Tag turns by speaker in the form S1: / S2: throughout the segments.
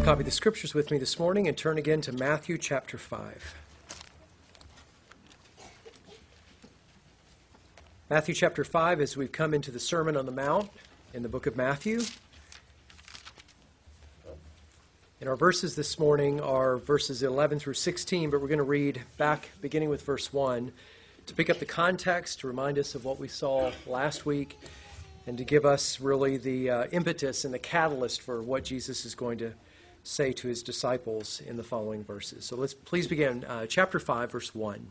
S1: Copy the scriptures with me this morning and turn again to Matthew chapter 5. Matthew chapter 5, as we've come into the Sermon on the Mount in the book of Matthew. And our verses this morning are verses 11 through 16, but we're going to read back beginning with verse 1 to pick up the context, to remind us of what we saw last week, and to give us really the impetus and the catalyst for what Jesus is going to say to his disciples in the following verses. So let's please begin chapter 5, verse 1.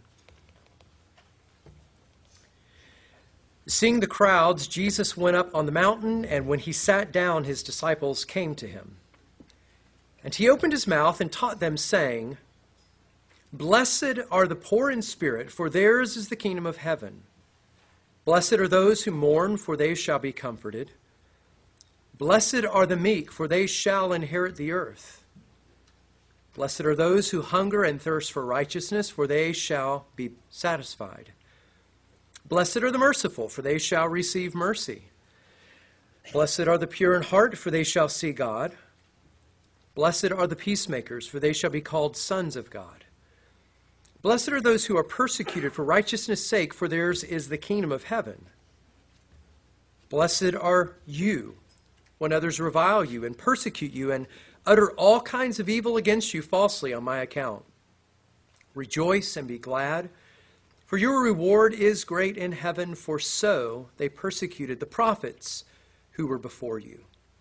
S1: Seeing the crowds, Jesus went up on the mountain, and when he sat down, his disciples came to him. And he opened his mouth and taught them, saying, "Blessed are the poor in spirit, for theirs is the kingdom of heaven. Blessed are those who mourn, for they shall be comforted. Blessed are the meek, for they shall inherit the earth. Blessed are those who hunger and thirst for righteousness, for they shall be satisfied. Blessed are the merciful, for they shall receive mercy. Blessed are the pure in heart, for they shall see God. Blessed are the peacemakers, for they shall be called sons of God. Blessed are those who are persecuted for righteousness' sake, for theirs is the kingdom of heaven. Blessed are you when others revile you and persecute you and utter all kinds of evil against you falsely on my account. Rejoice and be glad, for your reward is great in heaven, for so they persecuted the prophets who were before you.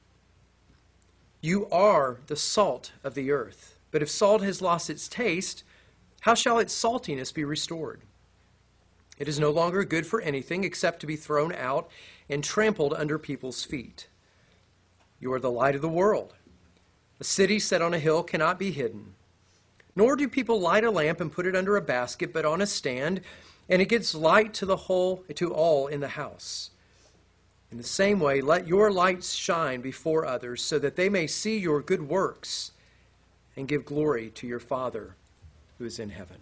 S1: You are the salt of the earth, but if salt has lost its taste, how shall its saltiness be restored? It is no longer good for anything except to be thrown out and trampled under people's feet. You are the light of the world. A city set on a hill cannot be hidden. Nor do people light a lamp and put it under a basket, but on a stand, and it gives light to all in the house. In the same way, let your lights shine before others, so that they may see your good works and give glory to your Father who is in heaven."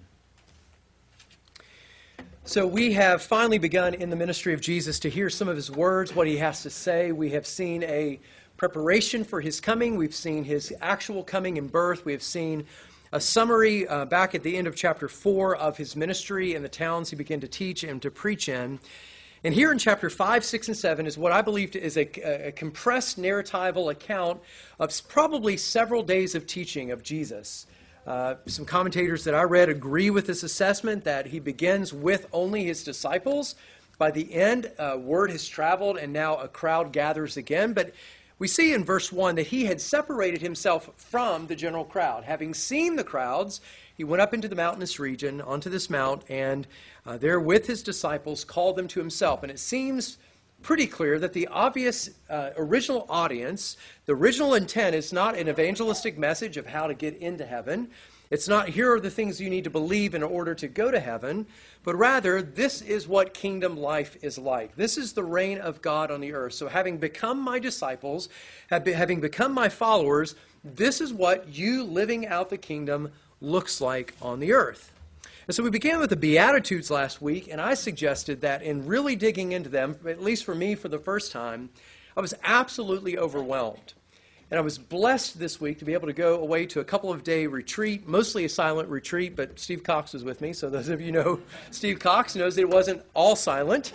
S1: So we have finally begun in the ministry of Jesus to hear some of his words, what he has to say. We have seen a preparation for his coming. We've seen his actual coming and birth. We have seen a summary back at the end of chapter 4 of his ministry in the towns he began to teach and to preach in. And here in chapter 5, 6, and 7 is what I believe is a compressed narratival account of probably several days of teaching of Jesus. Some commentators that I read agree with this assessment that he begins with only his disciples. By the end, word has traveled and now a crowd gathers again. But we see in verse 1 that he had separated himself from the general crowd. Having seen the crowds, he went up into the mountainous region, onto this mount, and there with his disciples called them to himself. And it seems pretty clear that the obvious original audience, the original intent is not an evangelistic message of how to get into heaven. It's not, here are the things you need to believe in order to go to heaven, but rather, this is what kingdom life is like. This is the reign of God on the earth. So having become my disciples, having become my followers, this is what you living out the kingdom looks like on the earth. And so we began with the Beatitudes last week, and I suggested that in really digging into them, at least for me for the first time, I was absolutely overwhelmed. And I was blessed this week to be able to go away to a couple of day retreat, mostly a silent retreat, but Steve Cox was with me, so those of you know Steve Cox knows that it wasn't all silent.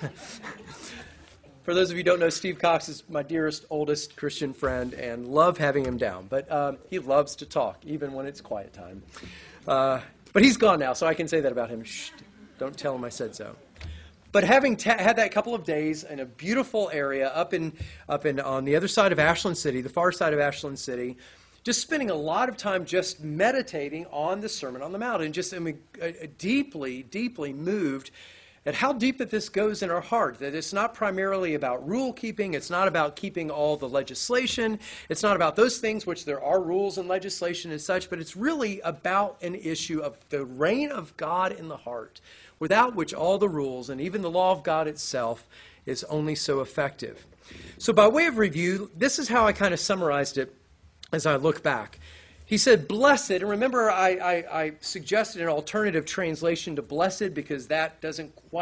S1: For those of you who don't know, Steve Cox is my dearest, oldest Christian friend, and love having him down. But he loves to talk, even when it's quiet time. But he's gone now, so I can say that about him. Shh, don't tell him I said so. But having had that couple of days in a beautiful area up in on the other side of Ashland City, the far side of Ashland City, just spending a lot of time just meditating on the Sermon on the Mount, and just deeply, deeply moved at how deep that this goes in our heart, that it's not primarily about rule keeping, it's not about keeping all the legislation, it's not about those things which there are rules and legislation and such, but it's really about an issue of the reign of God in the heart, without which all the rules and even the law of God itself is only so effective. So by way of review, this is how I kind of summarized it as I look back. He said, blessed, and remember I suggested an alternative translation to blessed because that doesn't quite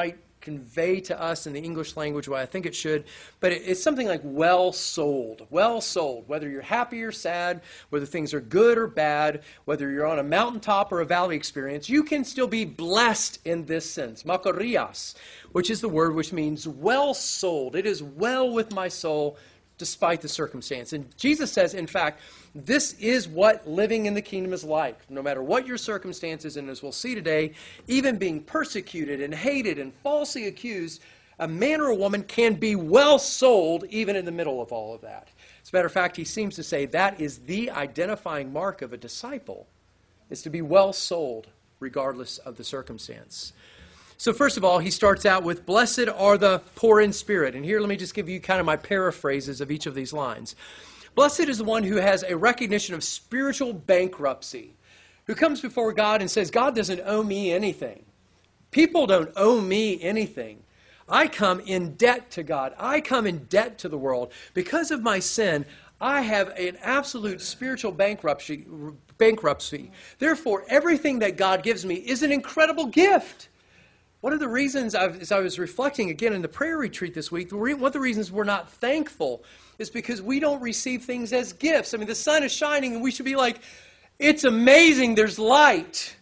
S1: convey to us in the English language what I think it should, but it's something like well sold. Well sold. Whether you're happy or sad, whether things are good or bad, whether you're on a mountaintop or a valley experience, you can still be blessed in this sense. Makarios, which is the word which means well sold. It is well with my soul despite the circumstance. And Jesus says, in fact, this is what living in the kingdom is like. No matter what your circumstances, and as we'll see today, even being persecuted and hated and falsely accused, a man or a woman can be well sold even in the middle of all of that. As a matter of fact, he seems to say that is the identifying mark of a disciple, is to be well sold regardless of the circumstance. So first of all, he starts out with, blessed are the poor in spirit. And here let me just give you kind of my paraphrases of each of these lines. Blessed is the one who has a recognition of spiritual bankruptcy, who comes before God and says, God doesn't owe me anything. People don't owe me anything. I come in debt to God. I come in debt to the world. Because of my sin, I have an absolute spiritual bankruptcy. Therefore, everything that God gives me is an incredible gift. One of the reasons, as I was reflecting again in the prayer retreat this week, one of the reasons we're not thankful is because we don't receive things as gifts. I mean, the sun is shining and we should be like, it's amazing, there's light.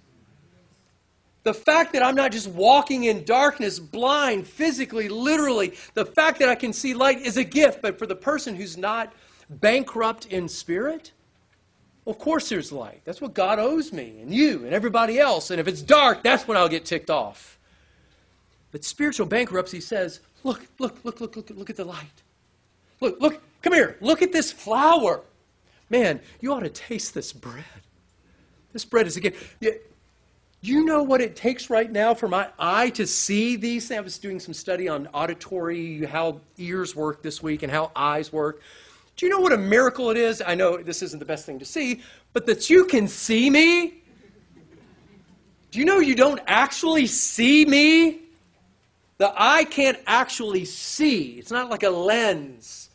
S1: The fact that I'm not just walking in darkness, blind, physically, literally, the fact that I can see light is a gift. But for the person who's not bankrupt in spirit, of course there's light. That's what God owes me and you and everybody else. And if it's dark, that's when I'll get ticked off. But spiritual bankruptcy says, look at the light. Look, come here. Look at this flower. Man, you ought to taste this bread. This bread is a gift. Do you know what it takes right now for my eye to see these things? I was doing some study on auditory, how ears work this week and how eyes work. Do you know what a miracle it is? I know this isn't the best thing to see, but that you can see me? Do you know you don't actually see me? The eye can't actually see. It's not like a lens.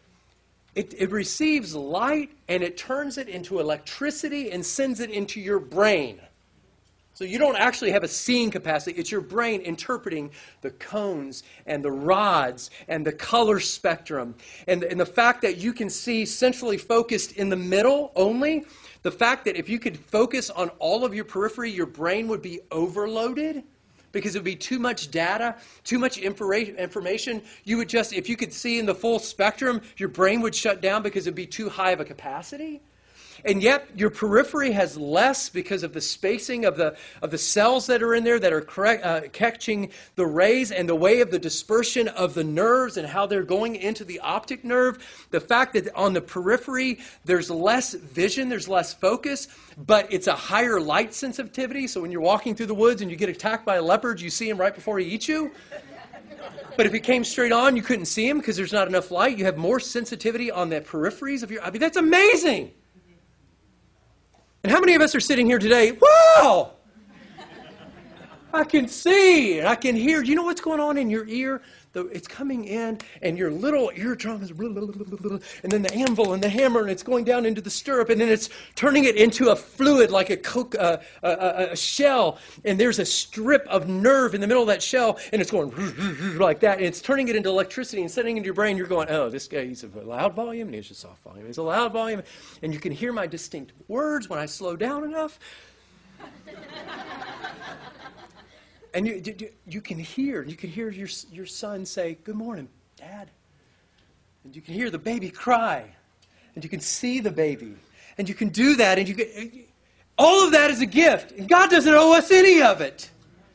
S1: It receives light and it turns it into electricity and sends it into your brain. So you don't actually have a seeing capacity. It's your brain interpreting the cones and the rods and the color spectrum. And the fact that you can see centrally focused in the middle only, the fact that if you could focus on all of your periphery, your brain would be overloaded. Because it would be too much data, too much information. You would just, if you could see in the full spectrum, your brain would shut down because it would be too high of a capacity. And yet your periphery has less because of the spacing of the cells that are in there that are catching the rays and the way of the dispersion of the nerves and how they're going into the optic nerve. The fact that on the periphery there's less vision, there's less focus, but it's a higher light sensitivity. So when you're walking through the woods and you get attacked by a leopard, you see him right before he eats you. But if he came straight on, you couldn't see him because there's not enough light. You have more sensitivity on the peripheries of your... I mean, that's amazing. And how many of us are sitting here today? Wow! I can see and I can hear. Do you know what's going on in your ear? It's coming in and your little eardrum is, and then the anvil and the hammer, and it's going down into the stirrup, and then it's turning it into a fluid like a shell, and there's a strip of nerve in the middle of that shell, and it's going like that, and it's turning it into electricity and sending it into your brain. You're going, oh, this guy, he's a loud volume, and he's a soft volume. He's a loud volume, and you can hear my distinct words when I slow down enough. And you can hear your son say, good morning, Dad. And you can hear the baby cry. And you can see the baby. And you can do that. And all of that is a gift. And God doesn't owe us any of it.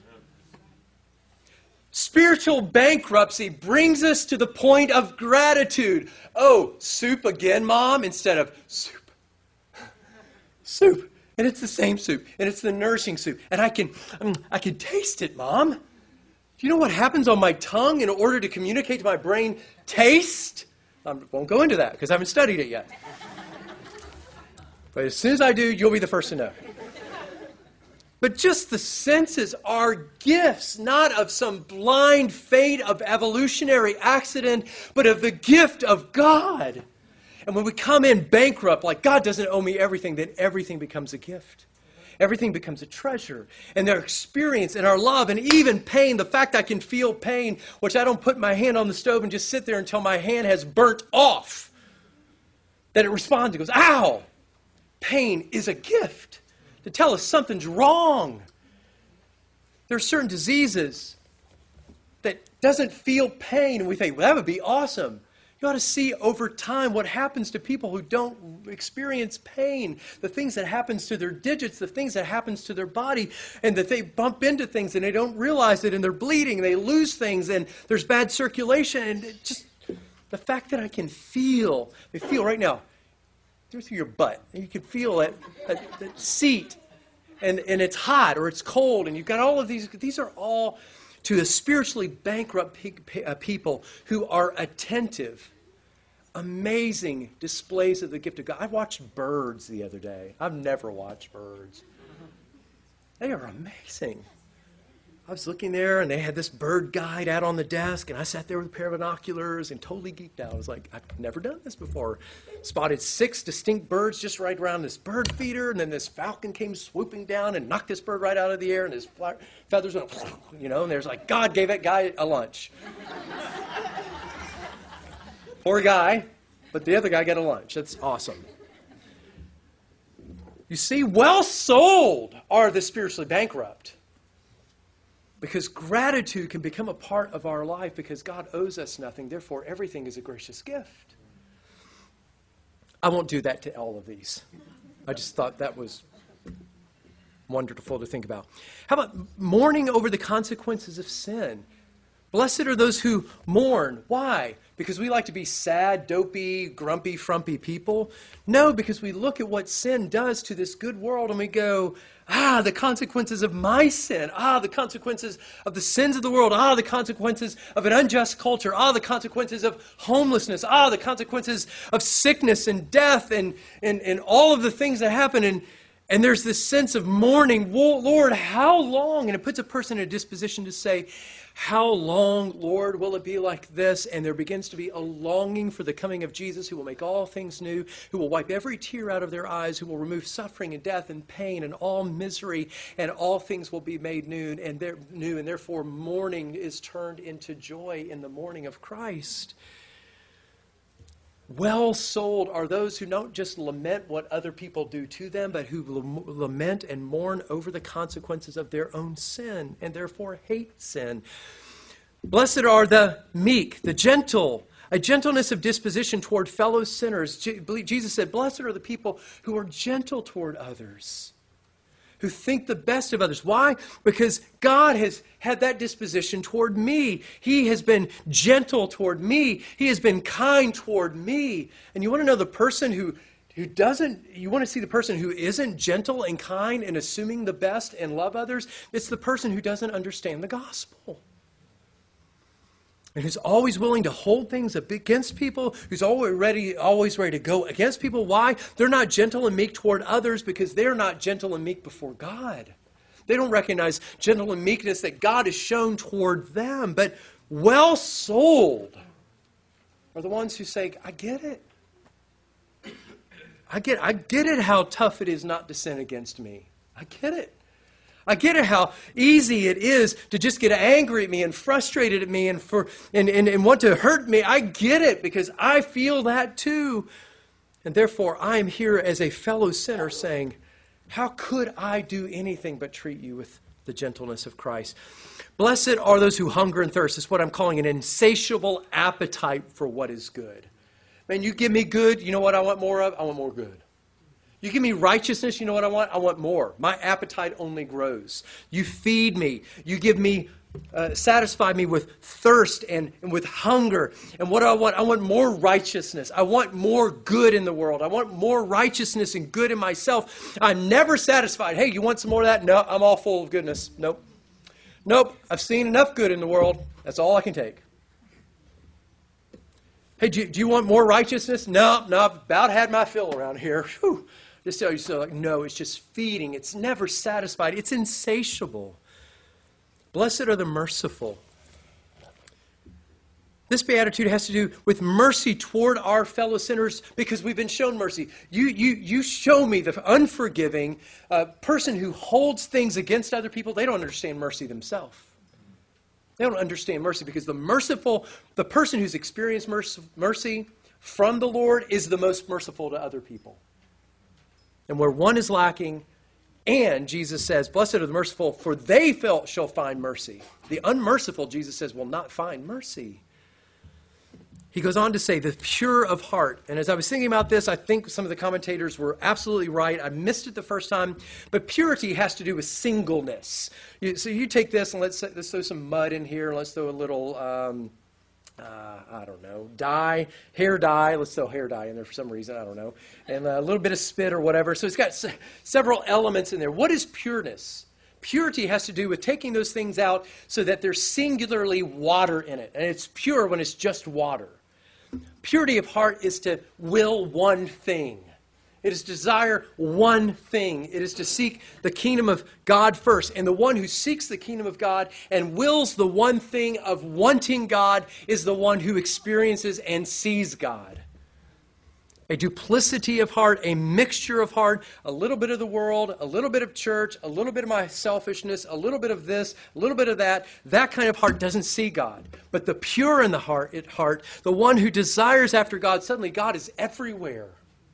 S1: Spiritual bankruptcy brings us to the point of gratitude. Oh, soup again, Mom? Instead of soup. Soup. And it's the same soup. And it's the nourishing soup. And I can taste it, Mom. Do you know what happens on my tongue in order to communicate to my brain taste? I won't go into that because I haven't studied it yet. But as soon as I do, you'll be the first to know. But just the senses are gifts, not of some blind fate of evolutionary accident, but of the gift of God. And when we come in bankrupt, like God doesn't owe me everything, then everything becomes a gift. Everything becomes a treasure. And their experience and our love and even pain, the fact I can feel pain, which I don't put my hand on the stove and just sit there until my hand has burnt off, that it responds and goes, ow! Pain is a gift to tell us something's wrong. There are certain diseases that doesn't feel pain, and we think, well, that would be awesome. You ought to see over time what happens to people who don't experience pain, the things that happens to their digits, the things that happens to their body, and that they bump into things and they don't realize it, and they're bleeding, they lose things, and there's bad circulation, and just the fact that I can feel right now, through your butt, and you can feel that seat, and it's hot or it's cold, and you've got all of these are all to the spiritually bankrupt people who are attentive. Amazing displays of the gift of God. I watched birds the other day. I've never watched birds. They are amazing. I was looking there, and they had this bird guide out on the desk, and I sat there with a pair of binoculars and totally geeked out. I was like, I've never done this before. Spotted 6 distinct birds just right around this bird feeder, and then this falcon came swooping down and knocked this bird right out of the air, and his feathers went, and there's like, God gave that guy a lunch. Poor guy, but the other guy got a lunch. That's awesome. You see, well sold are the spiritually bankrupt. Because gratitude can become a part of our life because God owes us nothing. Therefore, everything is a gracious gift. I won't do that to all of these. I just thought that was wonderful to think about. How about mourning over the consequences of sin? Blessed are those who mourn. Why? Because we like to be sad, dopey, grumpy, frumpy people? No, because we look at what sin does to this good world and we go, the consequences of my sin. The consequences of the sins of the world. The consequences of an unjust culture. The consequences of homelessness. The consequences of sickness and death and all of the things that happen. And there's this sense of mourning. Lord, how long? And it puts a person in a disposition to say, how long, Lord, will it be like this? And there begins to be a longing for the coming of Jesus, who will make all things new, who will wipe every tear out of their eyes, who will remove suffering and death and pain and all misery, and all things will be made new. And therefore mourning is turned into joy in the morning of Christ. Well sold are those who don't just lament what other people do to them, but who lament and mourn over the consequences of their own sin and therefore hate sin. Blessed are the meek, the gentle, a gentleness of disposition toward fellow sinners. Jesus said, blessed are the people who are gentle toward others, who think the best of others. Why? Because God has had that disposition toward me. He has been gentle toward me. He has been kind toward me. And you want to know the person who doesn't, you want to see the person who isn't gentle and kind and assuming the best and love others? It's the person who doesn't understand the gospel. And who's always willing to hold things against people, who's always ready to go against people. Why? They're not gentle and meek toward others because they're not gentle and meek before God. They don't recognize gentle and meekness that God has shown toward them. But well sold are the ones who say, I get it. I get it how tough it is not to sin against me. I get it. I get it how easy it is to just get angry at me and frustrated at me and want to hurt me. I get it because I feel that too. And therefore, I am here as a fellow sinner saying, how could I do anything but treat you with the gentleness of Christ? Blessed are those who hunger and thirst. It's what I'm calling an insatiable appetite for what is good. Man, you give me good, you know what I want more of? I want more good. You give me righteousness, you know what I want? I want more. My appetite only grows. You feed me. You give me, satisfy me with thirst and with hunger. And what do I want? I want more righteousness. I want more good in the world. I want more righteousness and good in myself. I'm never satisfied. Hey, you want some more of that? No, I'm all full of goodness. Nope. I've seen enough good in the world. That's all I can take. Hey, do you want more righteousness? No, I've about had my fill around here. Whew. Just tell you so, like, no, it's just feeding. It's never satisfied. It's insatiable. Blessed are the merciful. This beatitude has to do with mercy toward our fellow sinners because we've been shown mercy. You show me the unforgiving person who holds things against other people. They don't understand mercy themselves. They don't understand mercy because the person who's experienced mercy from the Lord is the most merciful to other people. And where one is lacking, and Jesus says, blessed are the merciful, for they shall find mercy. The unmerciful, Jesus says, will not find mercy. He goes on to say, the pure of heart. And as I was thinking about this, I think some of the commentators were absolutely right. I missed it the first time. But purity has to do with singleness. So you take this, and let's throw some mud in here. Let's throw a little, I don't know, hair dye. Let's throw hair dye in there for some reason. I don't know. And a little bit of spit or whatever. So it's got several elements in there. What is pureness? Purity has to do with taking those things out so that there's singularly water in it. And it's pure when it's just water. Purity of heart is to will one thing. It is to desire one thing. It is to seek the kingdom of God first. And the one who seeks the kingdom of God and wills the one thing of wanting God is the one who experiences and sees God. A duplicity of heart, a mixture of heart, a little bit of the world, a little bit of church, a little bit of my selfishness, a little bit of this, a little bit of that. That kind of heart doesn't see God. But the pure in the heart, the one who desires after God, suddenly God is everywhere.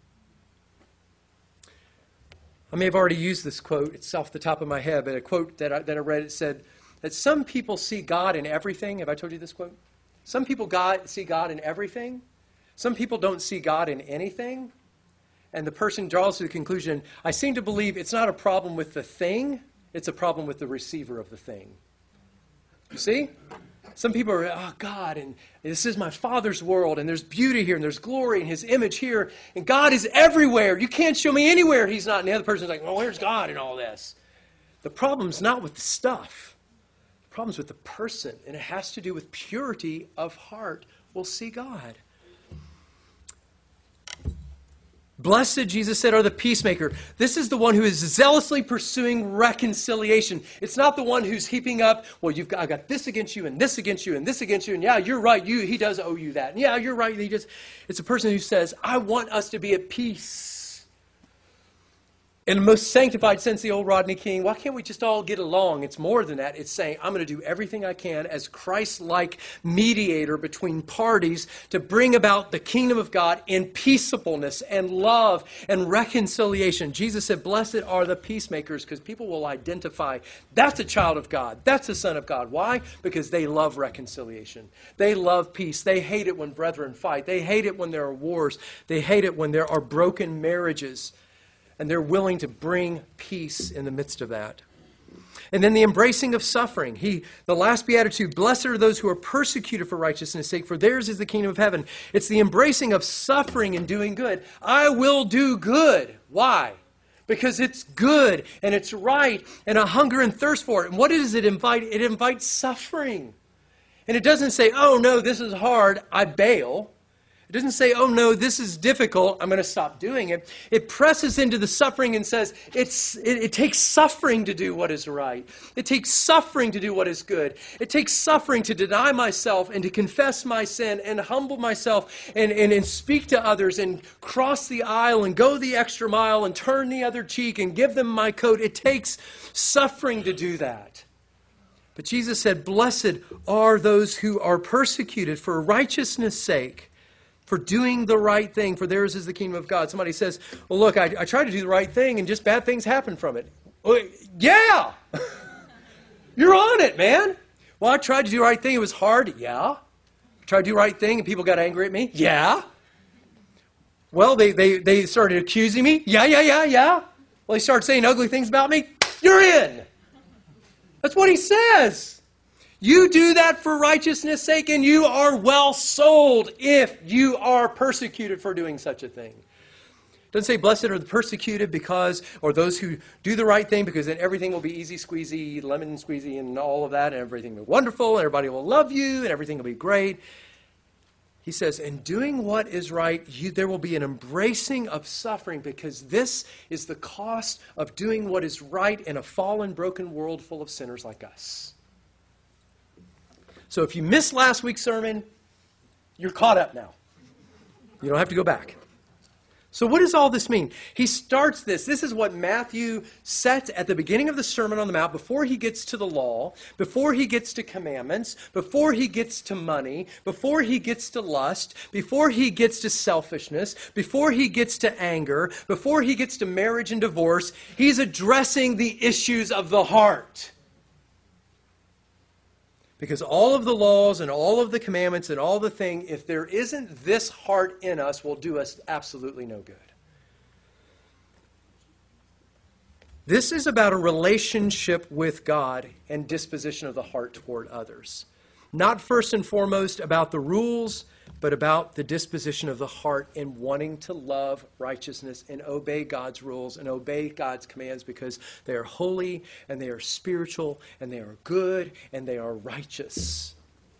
S1: I may have already used this quote. It's off the top of my head, but a quote that I read, it said that some people see God in everything. Have I told you this quote? Some people see God in everything. Some people don't see God in anything. And the person draws to the conclusion, I seem to believe it's not a problem with the thing, it's a problem with the receiver of the thing. You see? Some people are, oh, God, and this is my Father's world, and there's beauty here, and there's glory, and His image here, and God is everywhere. You can't show me anywhere He's not. And the other person's like, well, where's God in all this? The problem's not with the stuff. The problem's with the person, and it has to do with purity of heart. We'll see God. Blessed, Jesus said, are the peacemaker. This is the one who is zealously pursuing reconciliation. It's not the one who's heaping up, well, I got this against you and this against you and this against you. And yeah, you're right. He does owe you that. And yeah, you're right. It's a person who says, I want us to be at peace. In the most sanctified sense, the old Rodney King, why can't we just all get along? It's more than that. It's saying, I'm going to do everything I can as Christ-like mediator between parties to bring about the kingdom of God in peaceableness and love and reconciliation. Jesus said, blessed are the peacemakers, because people will identify, that's a child of God. That's a son of God. Why? Because they love reconciliation. They love peace. They hate it when brethren fight. They hate it when there are wars. They hate it when there are broken marriages. And they're willing to bring peace in the midst of that. And then the embracing of suffering. The last beatitude, blessed are those who are persecuted for righteousness' sake, for theirs is the kingdom of heaven. It's the embracing of suffering and doing good. I will do good. Why? Because it's good and it's right and a hunger and thirst for it. And what does it invite? It invites suffering. And it doesn't say, oh no, this is hard, I bail. It doesn't say, oh no, this is difficult, I'm going to stop doing it. It presses into the suffering and says, it takes suffering to do what is right. It takes suffering to do what is good. It takes suffering to deny myself and to confess my sin and humble myself and speak to others and cross the aisle and go the extra mile and turn the other cheek and give them my coat. It takes suffering to do that. But Jesus said, blessed are those who are persecuted for righteousness' sake. For doing the right thing, for theirs is the kingdom of God. Somebody says, well, look, I tried to do the right thing and just bad things happen from it. Well, yeah! You're on it, man. Well, I tried to do the right thing. It was hard. Yeah. I tried to do the right thing and people got angry at me. Yeah. Well, they started accusing me. Yeah. Well, they started saying ugly things about me. You're in. That's what he says. You do that for righteousness' sake, and you are well sold if you are persecuted for doing such a thing. It doesn't say blessed are the persecuted because, or those who do the right thing, because then everything will be easy squeezy, lemon squeezy, and all of that, and everything will be wonderful, and everybody will love you, and everything will be great. He says, in doing what is right, there will be an embracing of suffering, because this is the cost of doing what is right in a fallen, broken world full of sinners like us. So if you missed last week's sermon, You're caught up now. You don't have to go back. So what does all this mean? He starts this. This is what Matthew sets at the beginning of the Sermon on the Mount before he gets to the law, before he gets to commandments, before he gets to money, before he gets to lust, before he gets to selfishness, before he gets to anger, before he gets to marriage and divorce. He's addressing the issues of the heart. Because all of the laws and all of the commandments and all the thing, if there isn't this heart in us, will do us absolutely no good. This is about a relationship with God and disposition of the heart toward others. Not first and foremost about the rules, but about the disposition of the heart in wanting to love righteousness and obey God's rules and obey God's commands because they are holy and they are spiritual and they are good and they are righteous.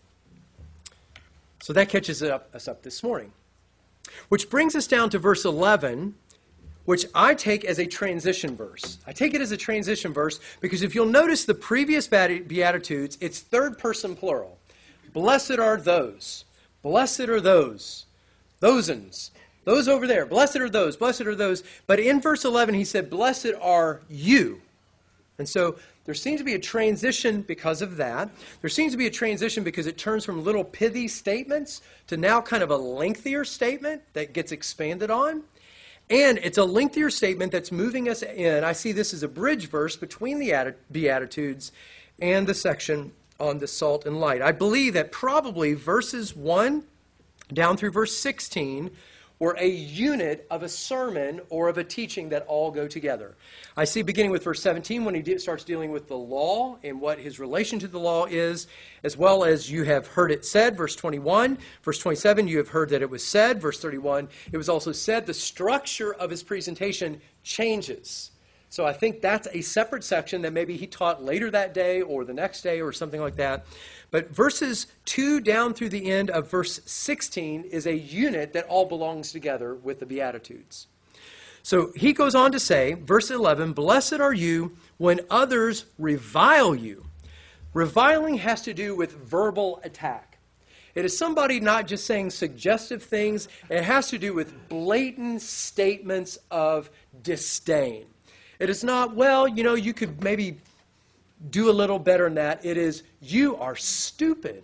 S1: So that catches us up this morning. Which brings us down to verse 11, which I take as a transition verse. I take it as a transition verse because if you'll notice the previous Beatitudes, it's third person plural. Blessed are those. Blessed are those. Those-uns. Those over there. Blessed are those. Blessed are those. But in verse 11 he said, blessed are you. And so there seems to be a transition because of that. There seems to be a transition because it turns from little pithy statements to now kind of a lengthier statement that gets expanded on. And it's a lengthier statement that's moving us in. I see this as a bridge verse between the Beatitudes and the section on the salt and light. I believe that probably verses 1 down through verse 16 were a unit of a sermon or of a teaching that all go together. I see beginning with verse 17 when he starts dealing with the law and what his relation to the law is, as well as you have heard it said, verse 21. Verse 27, you have heard that it was said. Verse 31, it was also said. The structure of his presentation changes. So I think that's a separate section that maybe he taught later that day or the next day or something like that. But verses 2 down through the end of verse 16 is a unit that all belongs together with the Beatitudes. So he goes on to say, verse 11, blessed are you when others revile you. Reviling has to do with verbal attack. It is somebody not just saying suggestive things. It has to do with blatant statements of disdain. It is not, well, you could maybe do a little better than that. It is, you are stupid.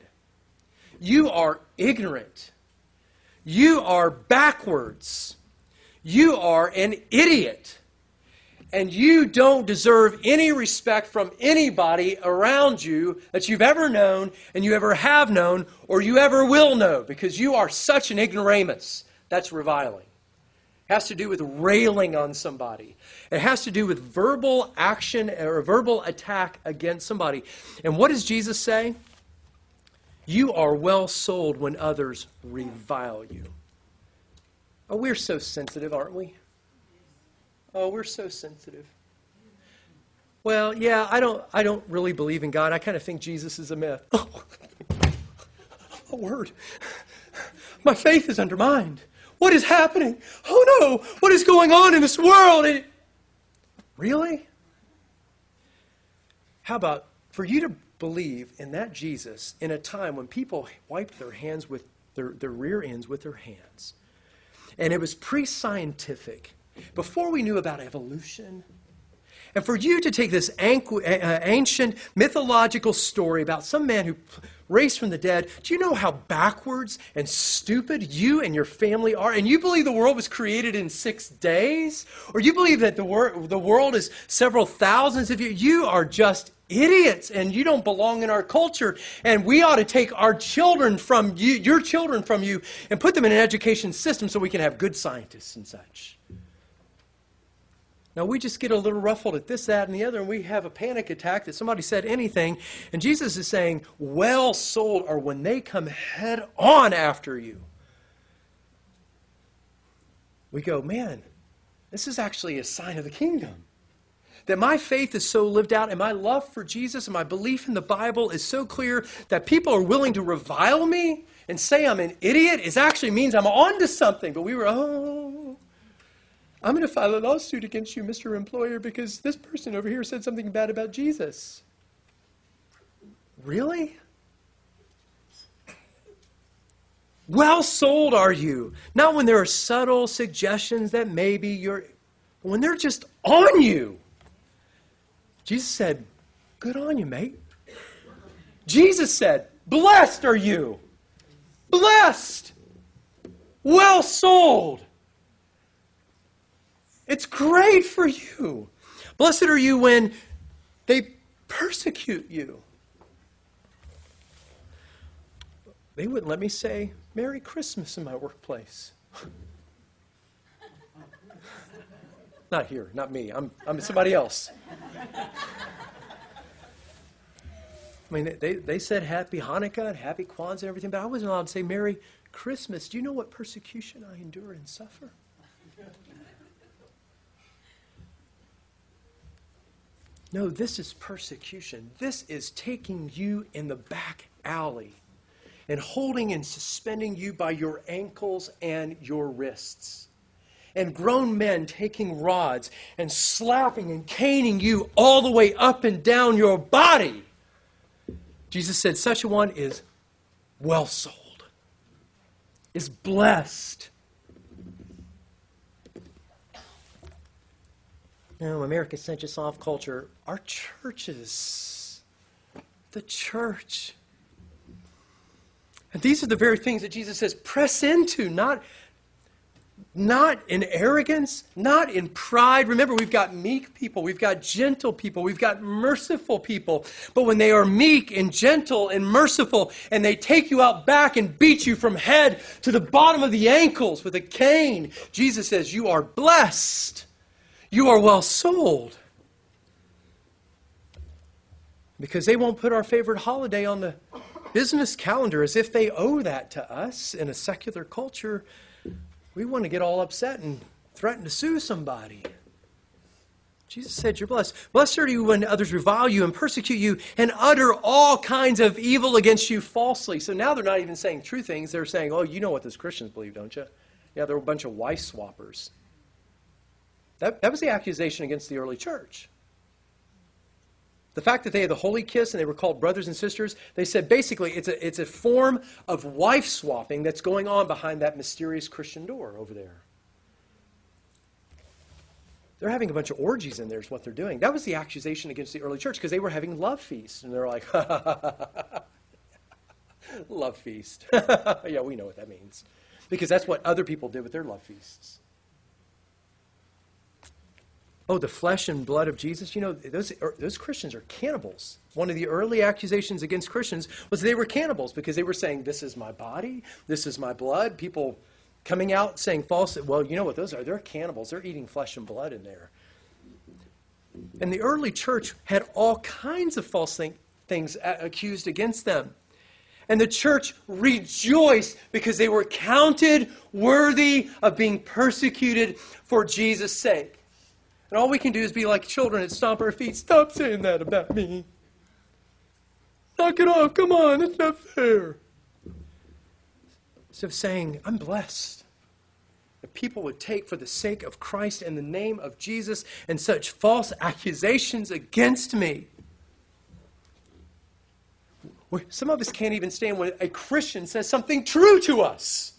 S1: You are ignorant. You are backwards. You are an idiot. And you don't deserve any respect from anybody around you that you've ever known and you ever have known or you ever will know because you are such an ignoramus. That's reviling. It has to do with railing on somebody. It has to do with verbal action or verbal attack against somebody. And what does Jesus say? You are well sold when others revile you. Oh, we're so sensitive, aren't we? Oh, we're so sensitive. Well, yeah, I don't really believe in God. I kind of think Jesus is a myth. Oh, a word. My faith is undermined. What is happening? Oh no, what is going on in this world? Really? How about for you to believe in that Jesus in a time when people wiped their hands with their rear ends with their hands? And it was pre-scientific, before we knew about evolution. And for you to take this ancient mythological story about some man who raised from the dead, do you know how backwards and stupid you and your family are? And you believe the world was created in 6 days? Or you believe that the world is several thousands of years? You are just idiots, and you don't belong in our culture. And we ought to take our children from you, your children from you, and put them in an education system so we can have good scientists and such. Now, we just get a little ruffled at this, that, and the other, and we have a panic attack that somebody said anything. And Jesus is saying, well sold are when they come head on after you. We go, man, this is actually a sign of the kingdom. That my faith is so lived out, and my love for Jesus and my belief in the Bible is so clear that people are willing to revile me and say I'm an idiot. It actually means I'm on to something. But we were, I'm going to file a lawsuit against you, Mr. Employer, because this person over here said something bad about Jesus. Really? Well sold are you. Not when there are subtle suggestions that maybe you're, but when they're just on you. Jesus said, good on you, mate. Jesus said, blessed are you. Blessed. Well sold. It's great for you. Blessed are you when they persecute you. They wouldn't let me say Merry Christmas in my workplace. Not here, not me. I'm somebody else. I mean, they said Happy Hanukkah and Happy Kwanzaa and everything, but I wasn't allowed to say Merry Christmas. Do you know what persecution I endure and suffer? No, this is persecution. This is taking you in the back alley and holding and suspending you by your ankles and your wrists. And grown men taking rods and slapping and caning you all the way up and down your body. Jesus said such a one is well sold, is blessed. Now, America's such a soft culture. Our churches, the church. And these are the very things that Jesus says, press into, not in arrogance, not in pride. Remember, we've got meek people, we've got gentle people, we've got merciful people. But when they are meek and gentle and merciful, and they take you out back and beat you from head to the bottom of the ankles with a cane, Jesus says, you are blessed. You are well sold. Because they won't put our favorite holiday on the business calendar as if they owe that to us in a secular culture. We want to get all upset and threaten to sue somebody. Jesus said, you're blessed. Blessed are you when others revile you and persecute you and utter all kinds of evil against you falsely. So now they're not even saying true things. They're saying, oh, you know what those Christians believe, don't you? Yeah, they're a bunch of wife swappers. That was the accusation against the early church. The fact that they had the holy kiss and they were called brothers and sisters, they said basically it's a form of wife swapping that's going on behind that mysterious Christian door over there. They're having a bunch of orgies in there is what they're doing. That was the accusation against the early church because they were having love feasts. And they're like, love feast. Yeah, we know what that means. Because that's what other people did with their love feasts. Oh, the flesh and blood of Jesus. You know, those Christians are cannibals. One of the early accusations against Christians was they were cannibals because they were saying, this is my body, this is my blood. People coming out saying false. Well, you know what those are? They're cannibals. They're eating flesh and blood in there. And the early church had all kinds of false things accused against them. And the church rejoiced because they were counted worthy of being persecuted for Jesus' sake. And all we can do is be like children and stomp our feet. Stop saying that about me. Knock it off. Come on. That's not fair. Instead of saying, I'm blessed. That people would take for the sake of Christ and the name of Jesus and such false accusations against me. Some of us can't even stand when a Christian says something true to us.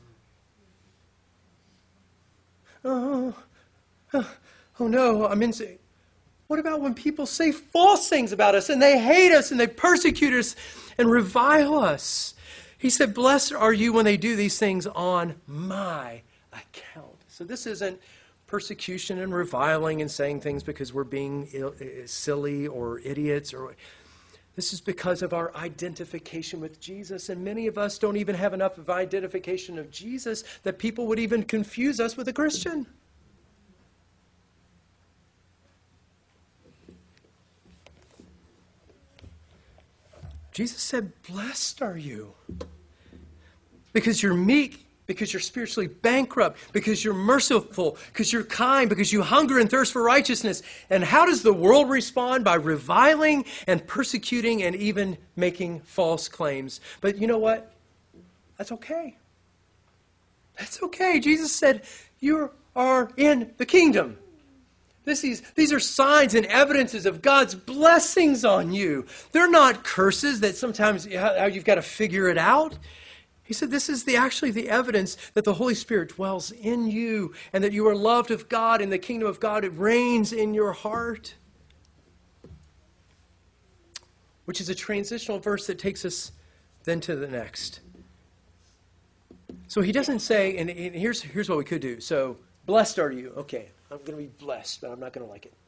S1: Oh no, I'm insane. What about when people say false things about us and they hate us and they persecute us and revile us? He said, blessed are you when they do these things on my account. So this isn't persecution and reviling and saying things because we're being silly or idiots. This is because of our identification with Jesus. And many of us don't even have enough of identification of Jesus that people would even confuse us with a Christian. Jesus said, blessed are you. Because you're meek, because you're spiritually bankrupt, because you're merciful, because you're kind, because you hunger and thirst for righteousness. And how does the world respond? By reviling and persecuting and even making false claims. But you know what? That's okay. That's okay. Jesus said, you are in the kingdom. These are signs and evidences of God's blessings on you. They're not curses that sometimes you've got to figure it out. He said this is actually the evidence that the Holy Spirit dwells in you and that you are loved of God and the kingdom of God, it reigns in your heart. Which is a transitional verse that takes us then to the next. So he doesn't say, and here's what we could do. So, blessed are you. Okay, I'm going to be blessed, but I'm not going to like it.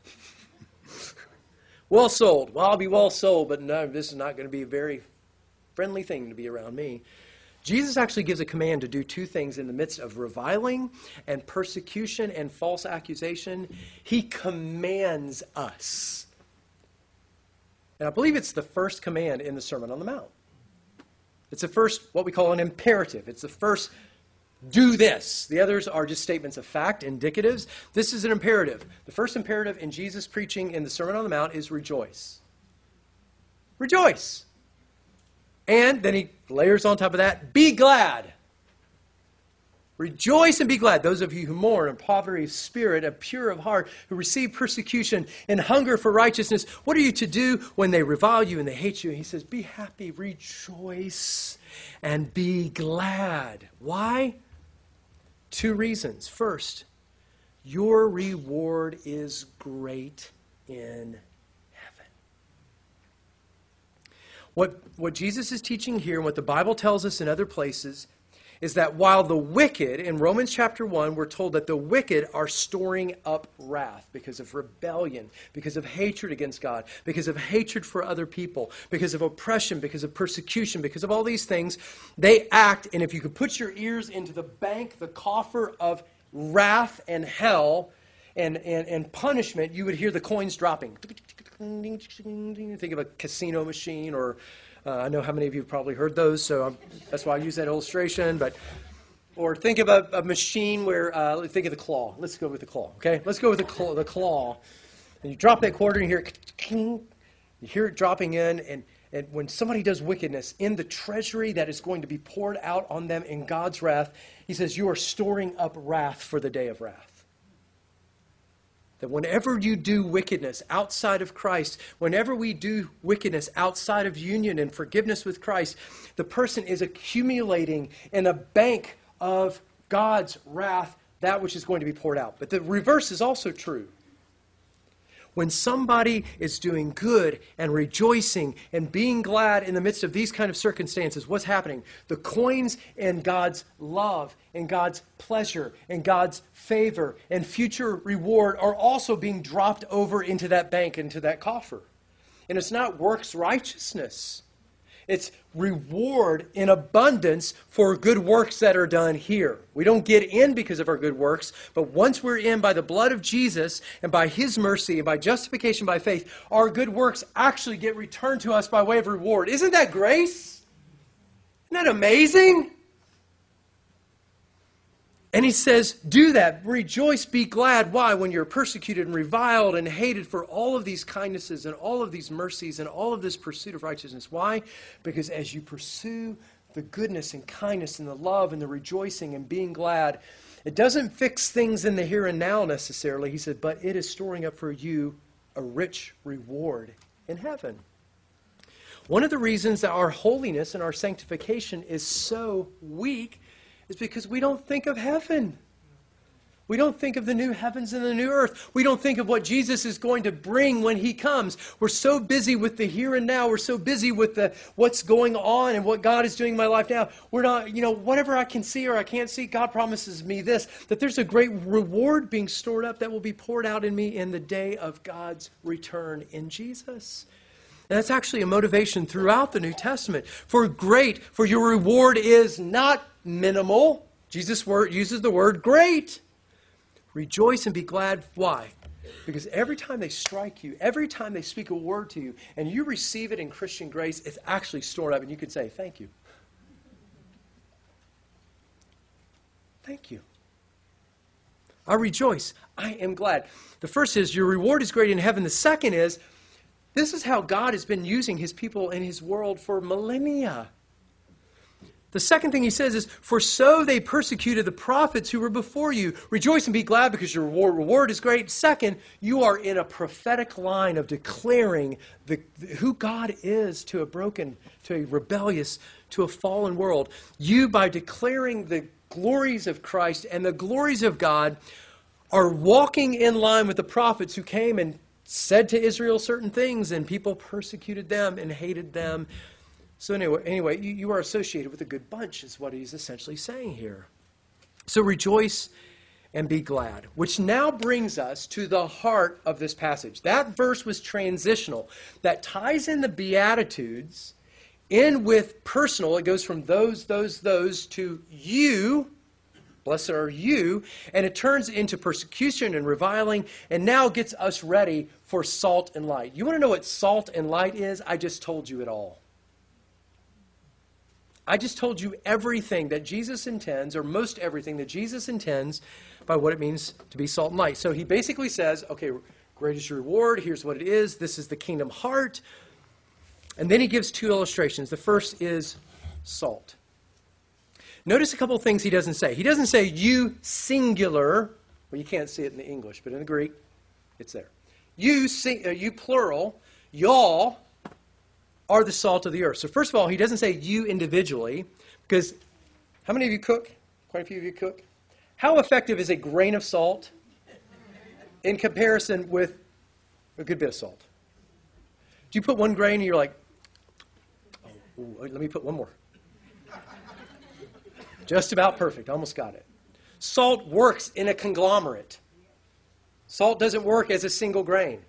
S1: Well sold. Well, I'll be well sold, but no, this is not going to be a very friendly thing to be around me. Jesus actually gives a command to do two things in the midst of reviling and persecution and false accusation. He commands us. And I believe it's the first command in the Sermon on the Mount. It's the first, what we call an imperative. It's the first, do this. The others are just statements of fact, indicatives. This is an imperative. The first imperative in Jesus' preaching in the Sermon on the Mount is rejoice. Rejoice. And then he layers on top of that, be glad. Rejoice and be glad. Those of you who mourn in poverty of spirit and pure of heart, who receive persecution and hunger for righteousness, what are you to do when they revile you and they hate you? He says, be happy, rejoice, and be glad. Why? Two reasons. First, your reward is great in What Jesus is teaching here and what the Bible tells us in other places is that while the wicked, in Romans chapter 1, we're told that the wicked are storing up wrath because of rebellion, because of hatred against God, because of hatred for other people, because of oppression, because of persecution, because of all these things, they act, and if you could put your ears into the bank, the coffer of wrath and hell and punishment, you would hear the coins dropping. Think of a casino machine, or I know how many of you have probably heard those, so that's why I use that illustration. Or think of a machine where, think of the claw. Let's go with the claw, okay? Let's go with the claw. And you drop that quarter and you hear it dropping in, and when somebody does wickedness, in the treasury that is going to be poured out on them in God's wrath, he says, you are storing up wrath for the day of wrath. That whenever you do wickedness outside of Christ, whenever we do wickedness outside of union and forgiveness with Christ, the person is accumulating in a bank of God's wrath that which is going to be poured out. But the reverse is also true. When somebody is doing good and rejoicing and being glad in the midst of these kind of circumstances, what's happening? The coins in God's love and God's pleasure and God's favor and future reward are also being dropped over into that bank, into that coffer. And it's not works righteousness. It's reward in abundance for good works that are done here. We don't get in because of our good works, but once we're in by the blood of Jesus and by His mercy and by justification by faith, our good works actually get returned to us by way of reward. Isn't that grace? Isn't that amazing? And he says, do that. Rejoice, be glad. Why? When you're persecuted and reviled and hated for all of these kindnesses and all of these mercies and all of this pursuit of righteousness. Why? Because as you pursue the goodness and kindness and the love and the rejoicing and being glad, it doesn't fix things in the here and now necessarily. He said, but it is storing up for you a rich reward in heaven. One of the reasons that our holiness and our sanctification is so weak is because we don't think of heaven. We don't think of the new heavens and the new earth. We don't think of what Jesus is going to bring when He comes. We're so busy with the here and now. We're so busy with what's going on and what God is doing in my life now. We're not, whatever I can see or I can't see, God promises me this, that there's a great reward being stored up that will be poured out in me in the day of God's return in Jesus. And that's actually a motivation throughout the New Testament. For your reward is not minimal. Jesus' word uses the word great. Rejoice and be glad. Why? Because every time they strike you, every time they speak a word to you, and you receive it in Christian grace, it's actually stored up, and you can say, thank you. Thank you. I rejoice. I am glad. The first is, your reward is great in heaven. The second is, this is how God has been using His people in His world for millennia. The second thing he says is, for so they persecuted the prophets who were before you. Rejoice and be glad because your reward is great. Second, you are in a prophetic line of declaring who God is to a broken, to a rebellious, to a fallen world. You, by declaring the glories of Christ and the glories of God, are walking in line with the prophets who came and said to Israel certain things, and people persecuted them and hated them. So anyway, you are associated with a good bunch, is what he's essentially saying here. So rejoice and be glad, which now brings us to the heart of this passage. That verse was transitional. That ties in the Beatitudes in with personal. It goes from those to you. Blessed are you. And it turns into persecution and reviling and now gets us ready for salt and light. You want to know what salt and light is? I just told you it all. I just told you everything that Jesus intends, or most everything that Jesus intends by what it means to be salt and light. So he basically says, okay, great is your reward. Here's what it is. This is the kingdom heart. And then he gives two illustrations. The first is salt. Notice a couple of things he doesn't say. He doesn't say you singular. Well, you can't see it in the English, but in the Greek, it's there. You plural, y'all are the salt of the earth. So first of all, he doesn't say you individually, because how many of you cook? Quite a few of you cook. How effective is a grain of salt in comparison with a good bit of salt? Do you put one grain and you're like, oh, let me put one more. Just about perfect. Almost got it. Salt works in a conglomerate. Salt doesn't work as a single grain.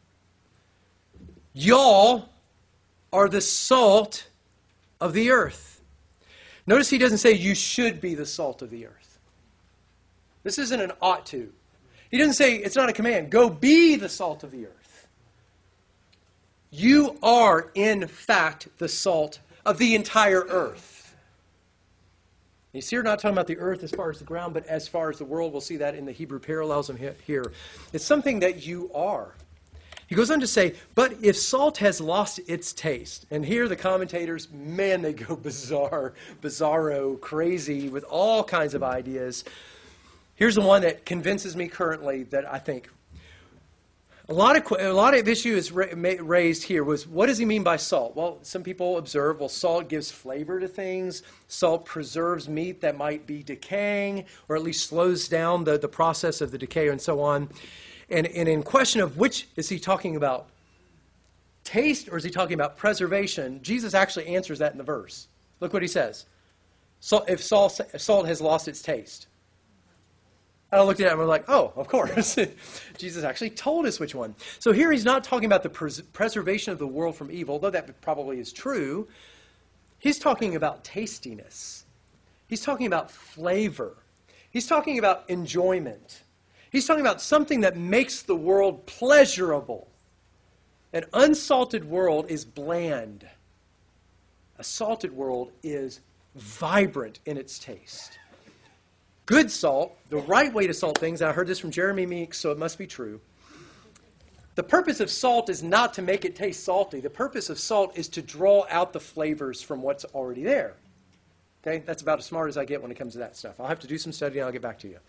S1: Y'all are the salt of the earth. Notice he doesn't say you should be the salt of the earth. This isn't an ought to. He doesn't say, it's not a command, go be the salt of the earth. You are, in fact, the salt of the entire earth. You see, we're not talking about the earth as far as the ground, but as far as the world. We'll see that in the Hebrew parallels here. It's something that you are. He goes on to say, but if salt has lost its taste, and here the commentators, man, they go bizarro, crazy, with all kinds of ideas. Here's the one that convinces me currently that I think a lot of issues raised here was, what does he mean by salt? Well, some people observe, well, salt gives flavor to things. Salt preserves meat that might be decaying, or at least slows down the process of the decay and so on. And in question of which is he talking about, taste or is he talking about preservation, Jesus actually answers that in the verse. Look what he says. So if salt has lost its taste. I looked at it and was like, oh, of course. Jesus actually told us which one. So here he's not talking about the preservation of the world from evil, though that probably is true. He's talking about tastiness. He's talking about flavor. He's talking about enjoyment. He's talking about something that makes the world pleasurable. An unsalted world is bland. A salted world is vibrant in its taste. Good salt, the right way to salt things, and I heard this from Jeremy Meeks, so it must be true. The purpose of salt is not to make it taste salty. The purpose of salt is to draw out the flavors from what's already there. Okay, that's about as smart as I get when it comes to that stuff. I'll have to do some study and I'll get back to you.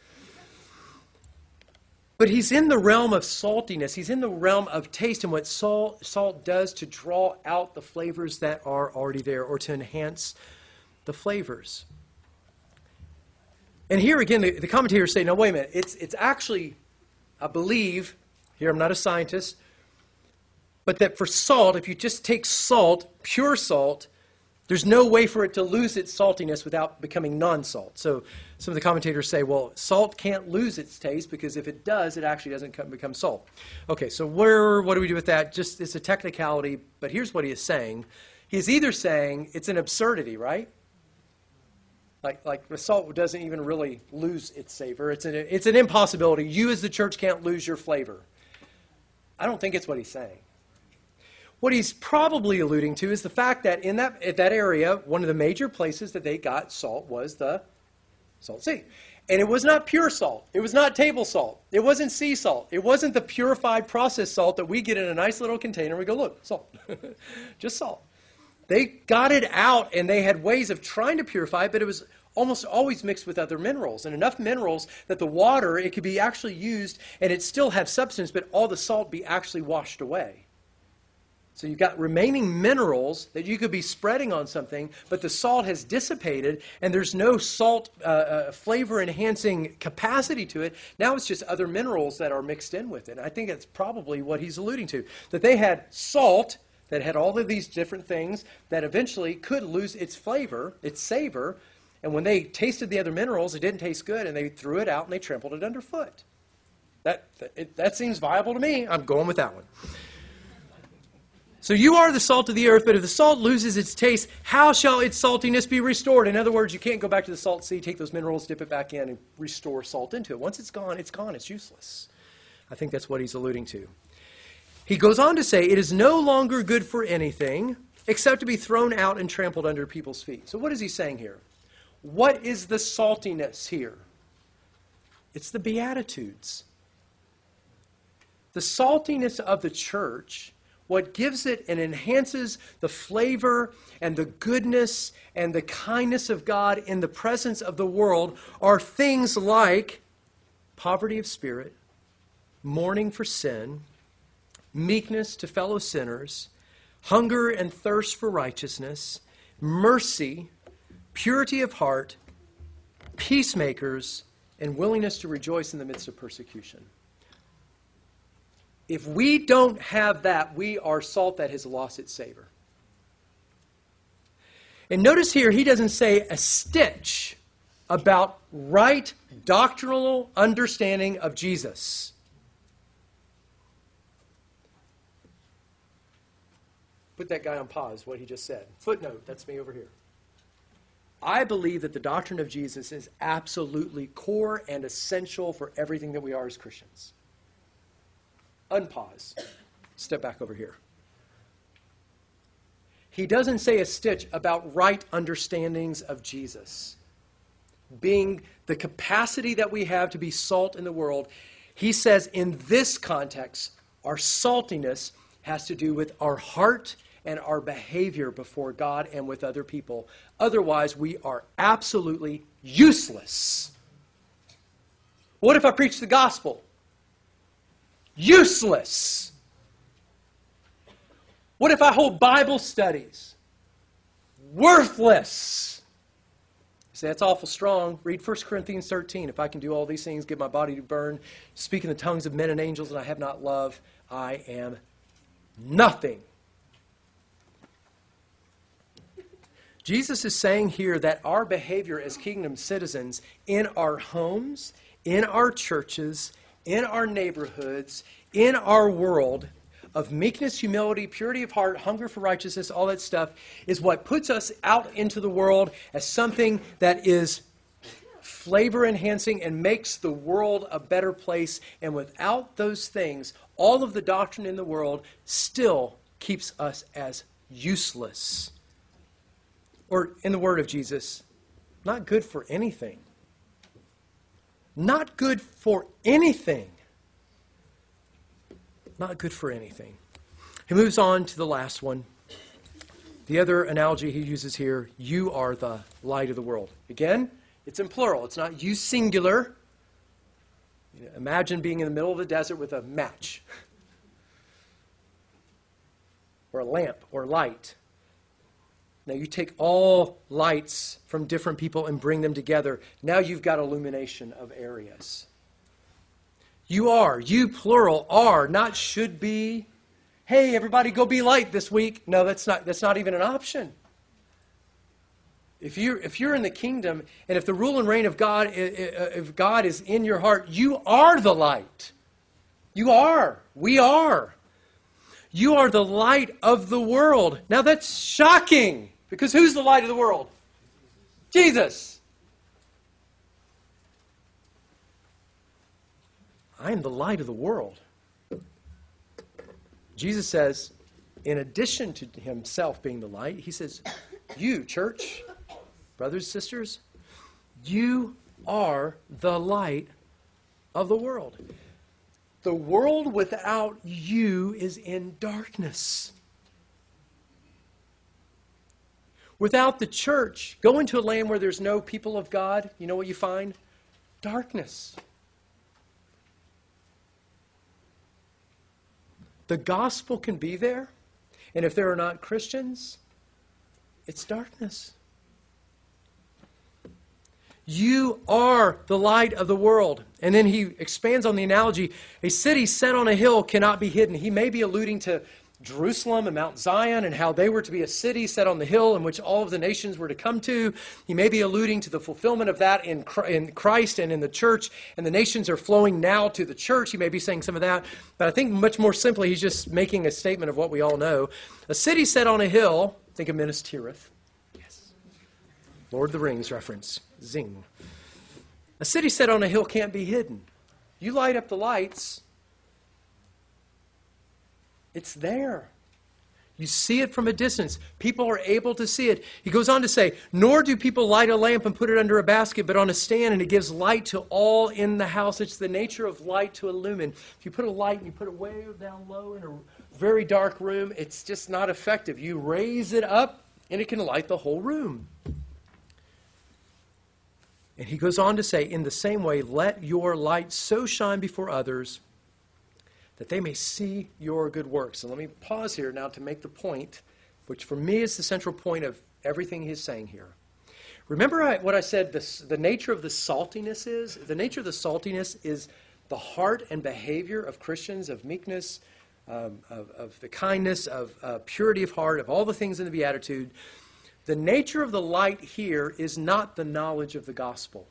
S1: But he's in the realm of saltiness. He's in the realm of taste and what salt does to draw out the flavors that are already there or to enhance the flavors. And here again, the commentators say, no, wait a minute. It's actually, I believe, here I'm not a scientist, but that for salt, if you just take salt, pure salt, there's no way for it to lose its saltiness without becoming non-salt. So some of the commentators say, well, salt can't lose its taste because if it does, it actually doesn't become salt. Okay, so what do we do with that? Just it's a technicality, but here's what he is saying. He's either saying it's an absurdity, right? Like the salt doesn't even really lose its savor. It's an impossibility. You as the church can't lose your flavor. I don't think it's what he's saying. What he's probably alluding to is the fact that at that area, one of the major places that they got salt was the Salt Sea. And it was not pure salt. It was not table salt. It wasn't sea salt. It wasn't the purified processed salt that we get in a nice little container and we go, look, salt. Just salt. They got it out, and they had ways of trying to purify it, but it was almost always mixed with other minerals, and enough minerals that the water, it could be actually used, and it still have substance, but all the salt be actually washed away. So you've got remaining minerals that you could be spreading on something, but the salt has dissipated, and there's no salt flavor-enhancing capacity to it. Now it's just other minerals that are mixed in with it. And I think that's probably what he's alluding to, that they had salt that had all of these different things that eventually could lose its flavor, its savor, and when they tasted the other minerals, it didn't taste good, and they threw it out and they trampled it underfoot. That seems viable to me. I'm going with that one. So you are the salt of the earth, but if the salt loses its taste, how shall its saltiness be restored? In other words, you can't go back to the salt sea, take those minerals, dip it back in, and restore salt into it. Once it's gone, it's useless. I think that's what he's alluding to. He goes on to say, it is no longer good for anything except to be thrown out and trampled under people's feet. So what is he saying here? What is the saltiness here? It's the Beatitudes. The saltiness of the church, what gives it and enhances the flavor and the goodness and the kindness of God in the presence of the world, are things like poverty of spirit, mourning for sin, meekness to fellow sinners, hunger and thirst for righteousness, mercy, purity of heart, peacemakers, and willingness to rejoice in the midst of persecution. If we don't have that, we are salt that has lost its savor. And notice here, he doesn't say a stitch about right doctrinal understanding of Jesus. Put that guy on pause, what he just said. Footnote, that's me over here. I believe that the doctrine of Jesus is absolutely core and essential for everything that we are as Christians. Unpause. Step back over here. He doesn't say a stitch about right understandings of Jesus. Being the capacity that we have to be salt in the world, he says in this context, our saltiness has to do with our heart and our behavior before God and with other people. Otherwise, we are absolutely useless. What if I preach the gospel? Useless. What if I hold Bible studies? Worthless. You say, that's awful strong. Read 1 Corinthians 13. If I can do all these things, get my body to burn, speak in the tongues of men and angels, and I have not love, I am nothing. Jesus is saying here that our behavior as kingdom citizens in our homes, in our churches, in our neighborhoods, in our world, of meekness, humility, purity of heart, hunger for righteousness, all that stuff, is what puts us out into the world as something that is flavor enhancing and makes the world a better place. And without those things, all of the doctrine in the world still keeps us as useless. Or, in the word of Jesus, not good for anything. Not good for anything. Not good for anything. He moves on to the last one. The other analogy he uses here, you are the light of the world. Again, it's in plural. It's not you singular. Imagine being in the middle of the desert with a match. Or a lamp or light. Now you take all lights from different people and bring them together. Now you've got illumination of areas. You plural, are, not should be. Hey, everybody go be light this week. No, that's not even an option. If you're in the kingdom, and if the rule and reign of God, if God is in your heart, you are the light. You are. We are. You are the light of the world. Now that's shocking, because who's the light of the world? Jesus. I am the light of the world. Jesus says, in addition to himself being the light, he says, you, church, brothers and sisters, you are the light of the world. The world without you is in darkness. Without the church, go into a land where there's no people of God, you know what you find? Darkness. The gospel can be there, and if there are not Christians, it's darkness. You are the light of the world. And then he expands on the analogy. A city set on a hill cannot be hidden. He may be alluding to Jerusalem and Mount Zion and how they were to be a city set on the hill in which all of the nations were to come to. He may be alluding to the fulfillment of that in Christ and in the church, and the nations are flowing now to the church. He may be saying some of that. But I think much more simply, he's just making a statement of what we all know. A city set on a hill, think of Minas Tirith. Yes. Lord of the Rings reference. Zing. A city set on a hill can't be hidden. You light up the lights, it's there. You see it from a distance. People are able to see it. He goes on to say, nor do people light a lamp and put it under a basket, but on a stand, and it gives light to all in the house. It's the nature of light to illumine. If you put a light and you put it way down low in a very dark room, it's just not effective. You raise it up, and it can light the whole room. And he goes on to say, in the same way, let your light so shine before others that they may see your good works. And let me pause here now to make the point, which for me is the central point of everything he's saying here. Remember what I said the nature of the saltiness is? The nature of the saltiness is the heart and behavior of Christians, of meekness, of the kindness, of purity of heart, of all the things in the Beatitude. The nature of the light here is not the knowledge of the gospel.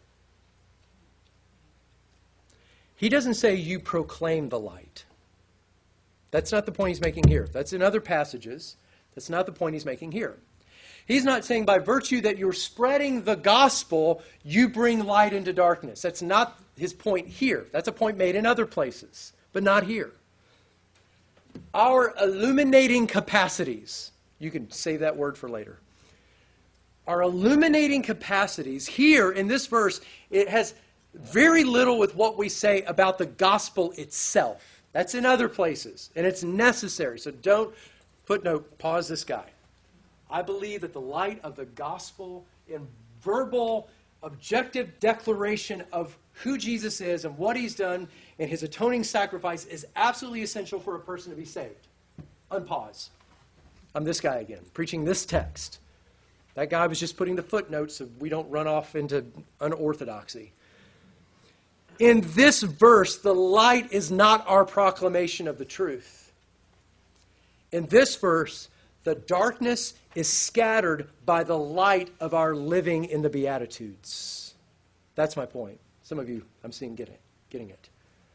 S1: He doesn't say you proclaim the light. That's not the point he's making here. That's in other passages. That's not the point he's making here. He's not saying by virtue that you're spreading the gospel, you bring light into darkness. That's not his point here. That's a point made in other places, but not here. Our illuminating capacities, you can save that word for later. Our illuminating capacities here in this verse, it has very little with what we say about the gospel itself. That's in other places, and it's necessary. So don't pause this guy. I believe that the light of the gospel in verbal, objective declaration of who Jesus is and what he's done and his atoning sacrifice is absolutely essential for a person to be saved. Unpause. I'm this guy again, preaching this text. That guy was just putting the footnotes so we don't run off into unorthodoxy. In this verse, the light is not our proclamation of the truth. In this verse, the darkness is scattered by the light of our living in the Beatitudes. That's my point. Some of you, I'm seeing, getting it.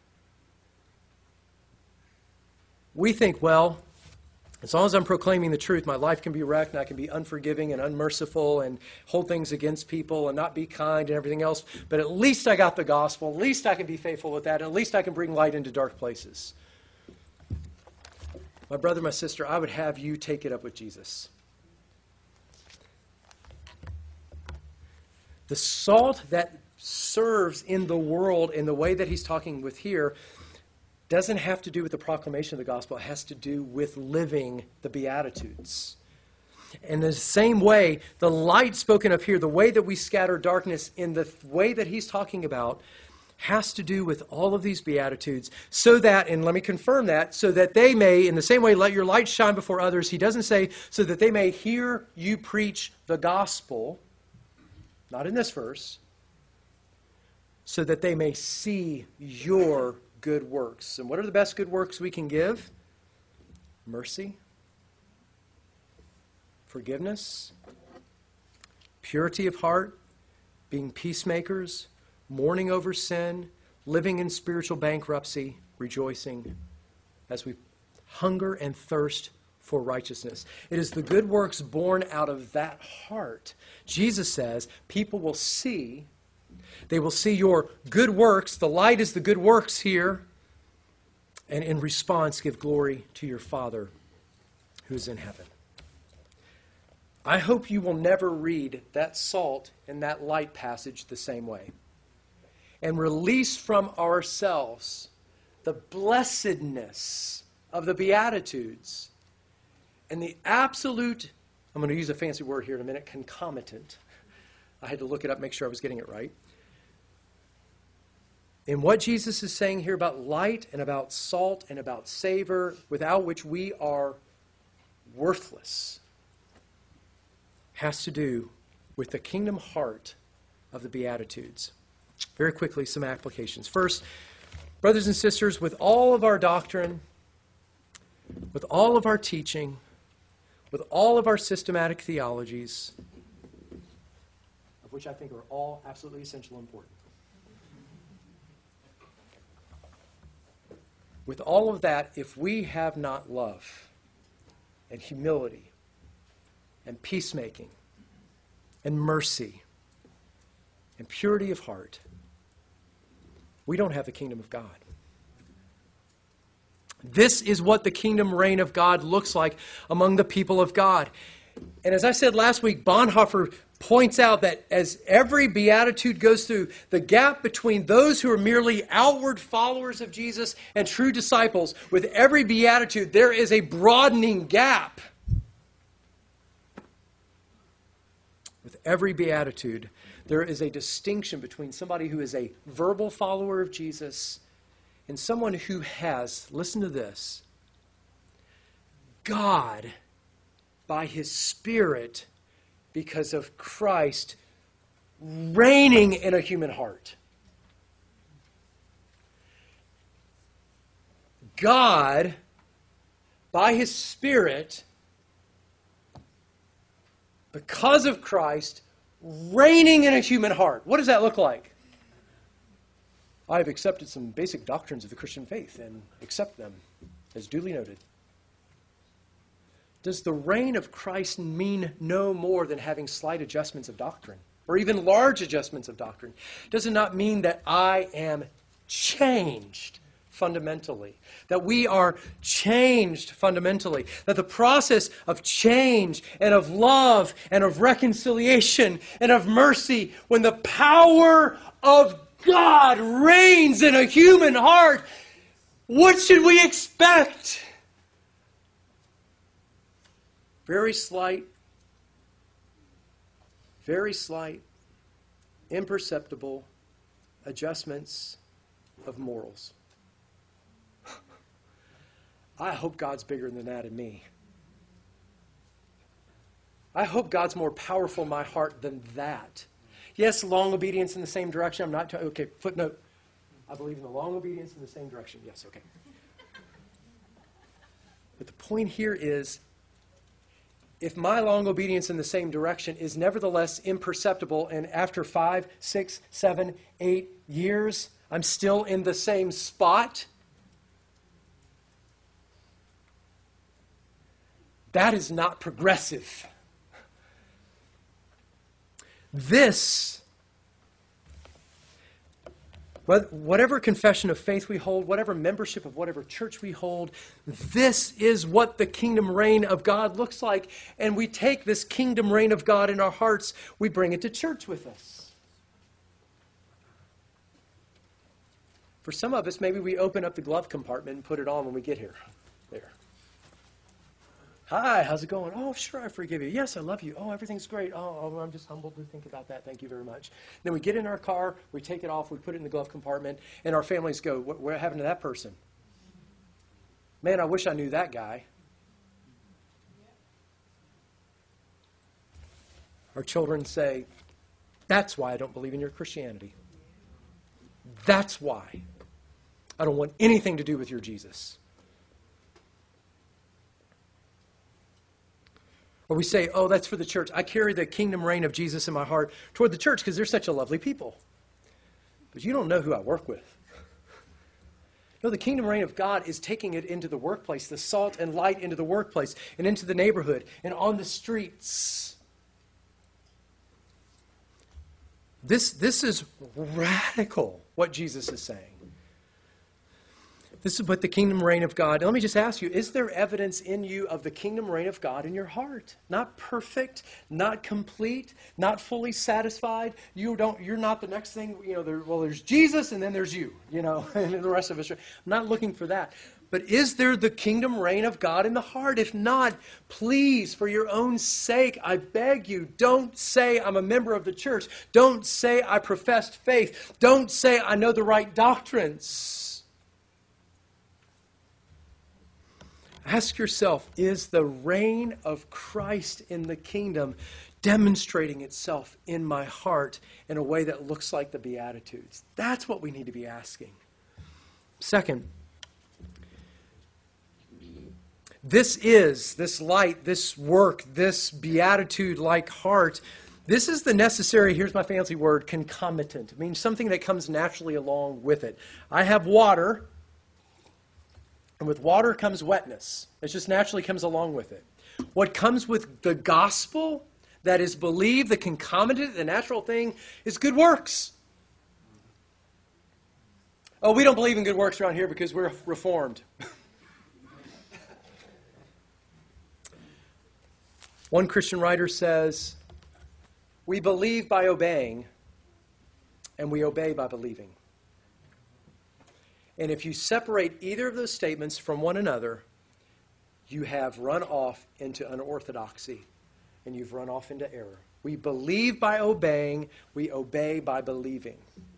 S1: We think, well, as long as I'm proclaiming the truth, my life can be wrecked and I can be unforgiving and unmerciful and hold things against people and not be kind and everything else. But at least I got the gospel. At least I can be faithful with that. And at least I can bring light into dark places. My brother, my sister, I would have you take it up with Jesus. The salt that serves in the world in the way that he's talking with here doesn't have to do with the proclamation of the gospel. It has to do with living the Beatitudes. In the same way, the light spoken of here, the way that we scatter darkness in the way that he's talking about, has to do with all of these Beatitudes so that, and let me confirm that, so that they may, in the same way, let your light shine before others. He doesn't say, so that they may hear you preach the gospel, not in this verse, so that they may see your good works. And what are the best good works we can give? Mercy, forgiveness, purity of heart, being peacemakers, mourning over sin, living in spiritual bankruptcy, rejoicing as we hunger and thirst for righteousness. It is the good works born out of that heart. Jesus says people will see. They will see your good works. The light is the good works here. And in response, give glory to your Father who's in heaven. I hope you will never read that salt and that light passage the same way. And release from ourselves the blessedness of the Beatitudes and the absolute I'm going to use a fancy word here in a minute, concomitant. I had to look it up, make sure I was getting it right. In what Jesus is saying here about light and about salt and about savor, without which we are worthless, has to do with the kingdom heart of the Beatitudes. Very quickly, some applications. First, brothers and sisters, with all of our doctrine, with all of our teaching, with all of our systematic theologies, of which I think are all absolutely essential and important, with all of that, if we have not love and humility and peacemaking and mercy and purity of heart, we don't have the kingdom of God. This is what the kingdom reign of God looks like among the people of God. And as I said last week, Bonhoeffer points out that as every beatitude goes through, the gap between those who are merely outward followers of Jesus and true disciples, with every beatitude, there is a broadening gap. With every beatitude, there is a distinction between somebody who is a verbal follower of Jesus and someone who has, listen to this, God, by His Spirit, because of Christ, reigning in a human heart. God, by His Spirit, because of Christ, reigning in a human heart. What does that look like? I have accepted some basic doctrines of the Christian faith and accept them as duly noted. Does the reign of Christ mean no more than having slight adjustments of doctrine, or even large adjustments of doctrine? Does it not mean that I am changed fundamentally? That we are changed fundamentally? That the process of change and of love and of reconciliation and of mercy, when the power of God reigns in a human heart, what should we expect? Very slight, imperceptible adjustments of morals. I hope God's bigger than that in me. I hope God's more powerful in my heart than that. Yes, long obedience in the same direction. I'm not... Okay, footnote. I believe in the long obedience in the same direction. Yes, okay. But the point here is, if my long obedience in the same direction is nevertheless imperceptible, and after 5, 6, 7, 8 years, I'm still in the same spot, that is not progressive. This, whatever confession of faith we hold, whatever membership of whatever church we hold, this is what the kingdom reign of God looks like. And we take this kingdom reign of God in our hearts, we bring it to church with us. For some of us, maybe we open up the glove compartment and put it on when we get here. There. Hi, how's it going? Oh, sure, I forgive you. Yes, I love you. Oh, everything's great. Oh, I'm just humbled to think about that. Thank you very much. Then we get in our car, we take it off, we put it in the glove compartment, and our families go, what happened to that person? Man, I wish I knew that guy. Our children say, that's why I don't believe in your Christianity. That's why I don't want anything to do with your Jesus. Or we say, oh, that's for the church. I carry the kingdom reign of Jesus in my heart toward the church because they're such a lovely people. But you don't know who I work with. No, the kingdom reign of God is taking it into the workplace, the salt and light into the workplace and into the neighborhood and on the streets. This is radical, what Jesus is saying. This is what the kingdom reign of God. Now, let me just ask you, is there evidence in you of the kingdom reign of God in your heart? Not perfect, not complete, not fully satisfied. You're not the next thing, there's Jesus and then there's you, and the rest of us. I'm not looking for that. But is there the kingdom reign of God in the heart? If not, please, for your own sake, I beg you, don't say I'm a member of the church. Don't say I professed faith. Don't say I know the right doctrines. Ask yourself, is the reign of Christ in the kingdom demonstrating itself in my heart in a way that looks like the Beatitudes? That's what we need to be asking. Second, this light, this work, this beatitude-like heart, this is the necessary, here's my fancy word, concomitant. It means something that comes naturally along with it. I have water, and with water comes wetness. It just naturally comes along with it. What comes with the gospel that is believed, the concomitant, the natural thing, is good works. Oh, we don't believe in good works around here because we're Reformed. One Christian writer says, we believe by obeying, and we obey by believing. And if you separate either of those statements from one another, you have run off into unorthodoxy, and you've run off into error. We believe by obeying, we obey by believing.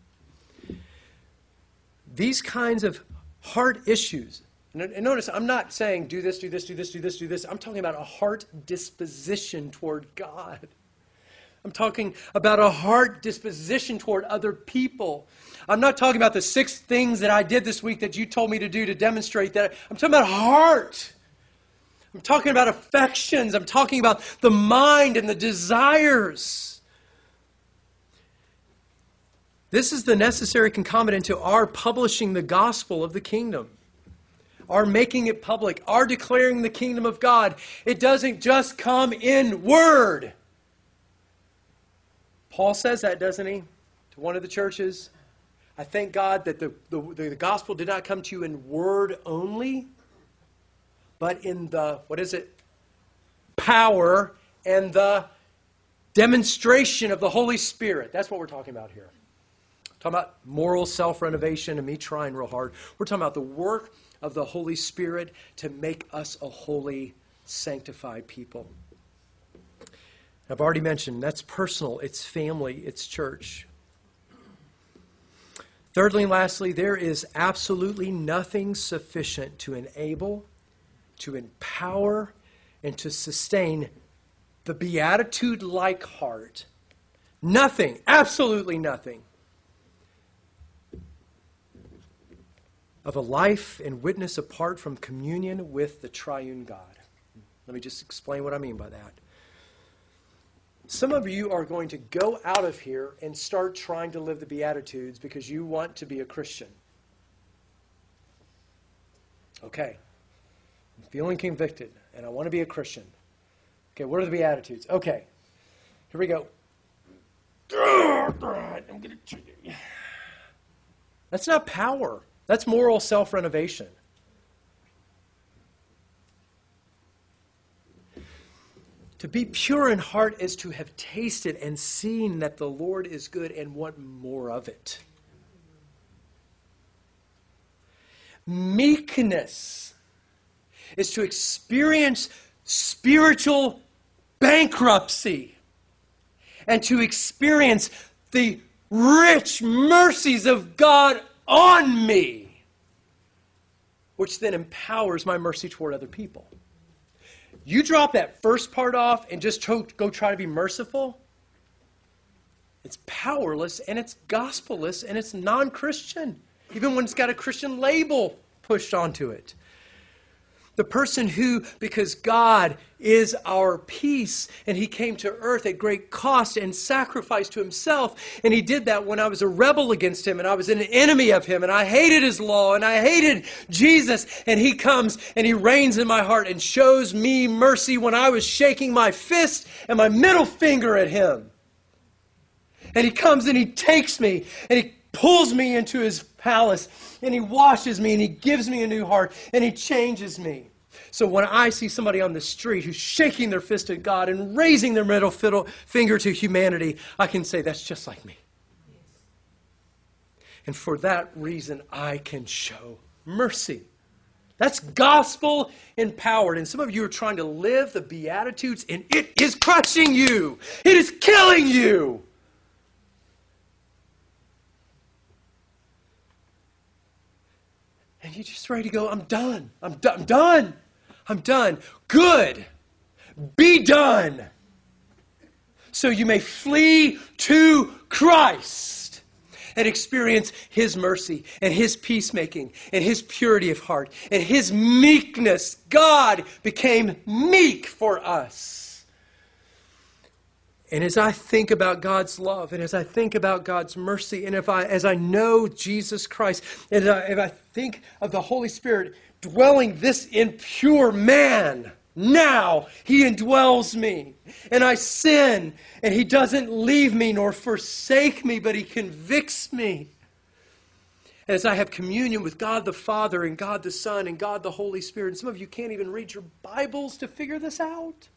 S1: These kinds of heart issues, and notice, I'm not saying do this, do this, do this, do this, do this. I'm talking about a heart disposition toward God. I'm talking about a heart disposition toward other people. I'm not talking about the 6 things that I did this week that you told me to do to demonstrate that. I'm talking about heart. I'm talking about affections. I'm talking about the mind and the desires. This is the necessary concomitant to our publishing the gospel of the kingdom. Our making it public, our declaring the kingdom of God. It doesn't just come in word. Paul says that, doesn't he? To one of the churches. I thank God that the gospel did not come to you in word only, but in the, power and the demonstration of the Holy Spirit. That's what we're talking about here. We're talking about moral self-renovation and me trying real hard. We're talking about the work of the Holy Spirit to make us a holy, sanctified people. I've already mentioned that's personal, it's family, it's church. Thirdly and lastly, there is absolutely nothing sufficient to enable, to empower, and to sustain the beatitude-like heart. Nothing, absolutely nothing, of a life and witness apart from communion with the triune God. Let me just explain what I mean by that. Some of you are going to go out of here and start trying to live the Beatitudes because you want to be a Christian. Okay. I'm feeling convicted and I want to be a Christian. Okay, what are the Beatitudes? Okay. Here we go. That's not power. That's moral self-renovation. To be pure in heart is to have tasted and seen that the Lord is good and want more of it. Meekness is to experience spiritual bankruptcy and to experience the rich mercies of God on me, which then empowers my mercy toward other people. You drop that first part off and just go try to be merciful, it's powerless and it's gospelless and it's non-Christian, even when it's got a Christian label pushed onto it. The person who, because God is our peace, and He came to earth at great cost and sacrifice to Himself, and He did that when I was a rebel against Him, and I was an enemy of Him, and I hated His law, and I hated Jesus, and He comes and He reigns in my heart and shows me mercy when I was shaking my fist and my middle finger at Him. And He comes and He takes me, and He pulls me into His palace, and He washes me, and He gives me a new heart, and He changes me. So when I see somebody on the street who's shaking their fist at God and raising their middle finger to humanity, I can say, that's just like me. And for that reason, I can show mercy. That's gospel empowered. And some of you are trying to live the Beatitudes, and it is crushing you. It is killing you. And you're just ready to go, I'm done. I'm done. I'm done. Good. Be done. So you may flee to Christ and experience His mercy and His peacemaking and His purity of heart and His meekness. God became meek for us. And as I think about God's love and as I think about God's mercy and as I know Jesus Christ and if I think of the Holy Spirit dwelling this impure man, now He indwells me, and I sin, and He doesn't leave me nor forsake me, but He convicts me. And as I have communion with God the Father and God the Son and God the Holy Spirit, and some of you can't even read your Bibles to figure this out.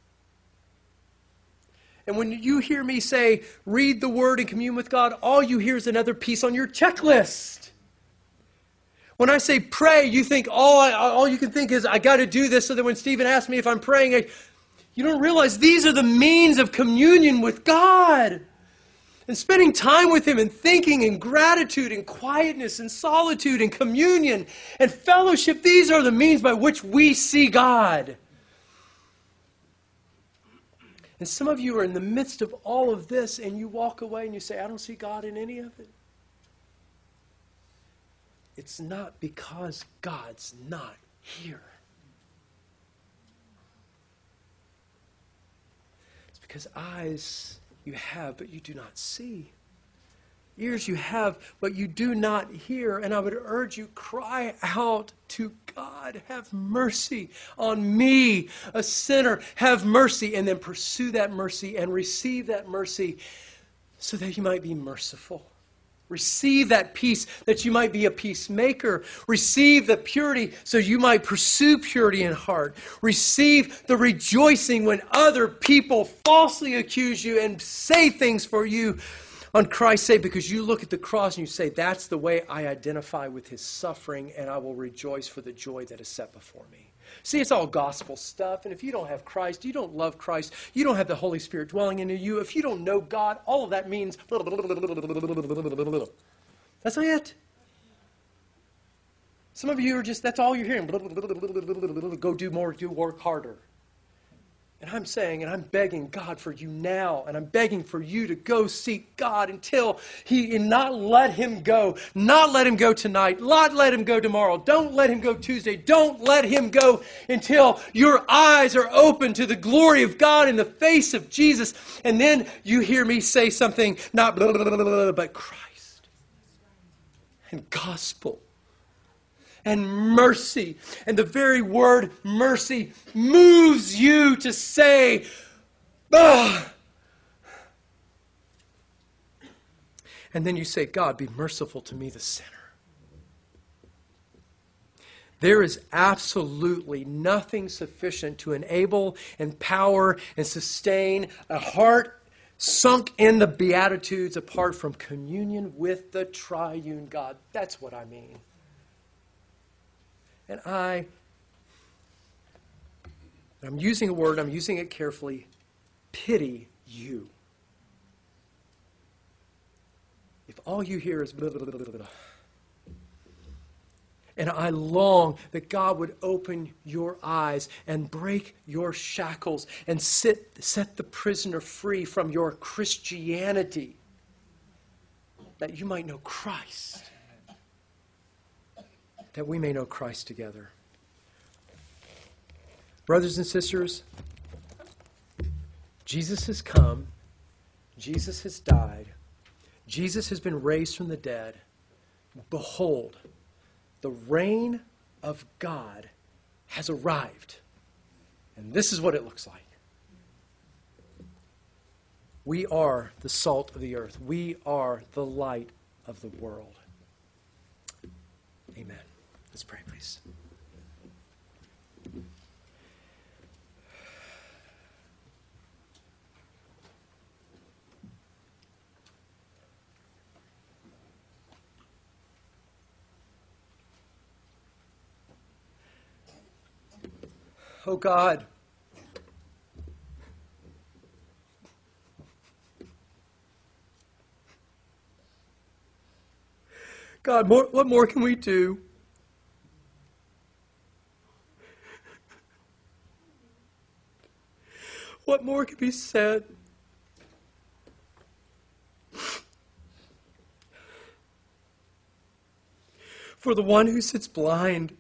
S1: And when you hear me say, read the Word and commune with God, all you hear is another piece on your checklist. When I say pray, you think all you can think is, I got to do this so that when Stephen asks me if I'm praying, you don't realize these are the means of communion with God. And spending time with Him and thinking and gratitude and quietness and solitude and communion and fellowship, these are the means by which we see God. And some of you are in the midst of all of this and you walk away and you say, I don't see God in any of it. It's not because God's not here. It's because eyes you have, but you do not see. Ears you have, but you do not hear. And I would urge you, cry out to God. Have mercy on me, a sinner. Have mercy. And then pursue that mercy and receive that mercy so that you might be merciful. Receive that peace that you might be a peacemaker. Receive the purity so you might pursue purity in heart. Receive the rejoicing when other people falsely accuse you and say things for you on Christ's sake, because you look at the cross and you say, that's the way I identify with His suffering, and I will rejoice for the joy that is set before me. See, it's all gospel stuff, and if you don't have Christ, you don't love Christ, you don't have the Holy Spirit dwelling in you, if you don't know God, all of that means that's not it. Some of you are just, that's all you're hearing. Go do more, work harder. And I'm saying, and I'm begging God for you now, and I'm begging for you to go seek God until and not let Him go. Not let Him go tonight. Not let Him go tomorrow. Don't let Him go Tuesday. Don't let Him go until your eyes are open to the glory of God in the face of Jesus. And then you hear me say something, not blah, blah, blah, blah, blah, but Christ and gospel. And mercy. And the very word mercy moves you to say, ah. And then you say, God, be merciful to me, the sinner. There is absolutely nothing sufficient to enable, empower, and sustain a heart sunk in the Beatitudes apart from communion with the triune God. That's what I mean. And I'm using a word, I'm using it carefully, pity you. If all you hear is blah, blah, blah, blah, blah. And I long that God would open your eyes and break your shackles and set the prisoner free from your Christianity, that you might know Christ. That we may know Christ together. Brothers and sisters, Jesus has come. Jesus has died. Jesus has been raised from the dead. Behold, the reign of God has arrived. And this is what it looks like. We are the salt of the earth. We are the light of the world. Amen. Let's pray, please. Oh God, God, what more can we do? What more can be said? For the one who sits blind,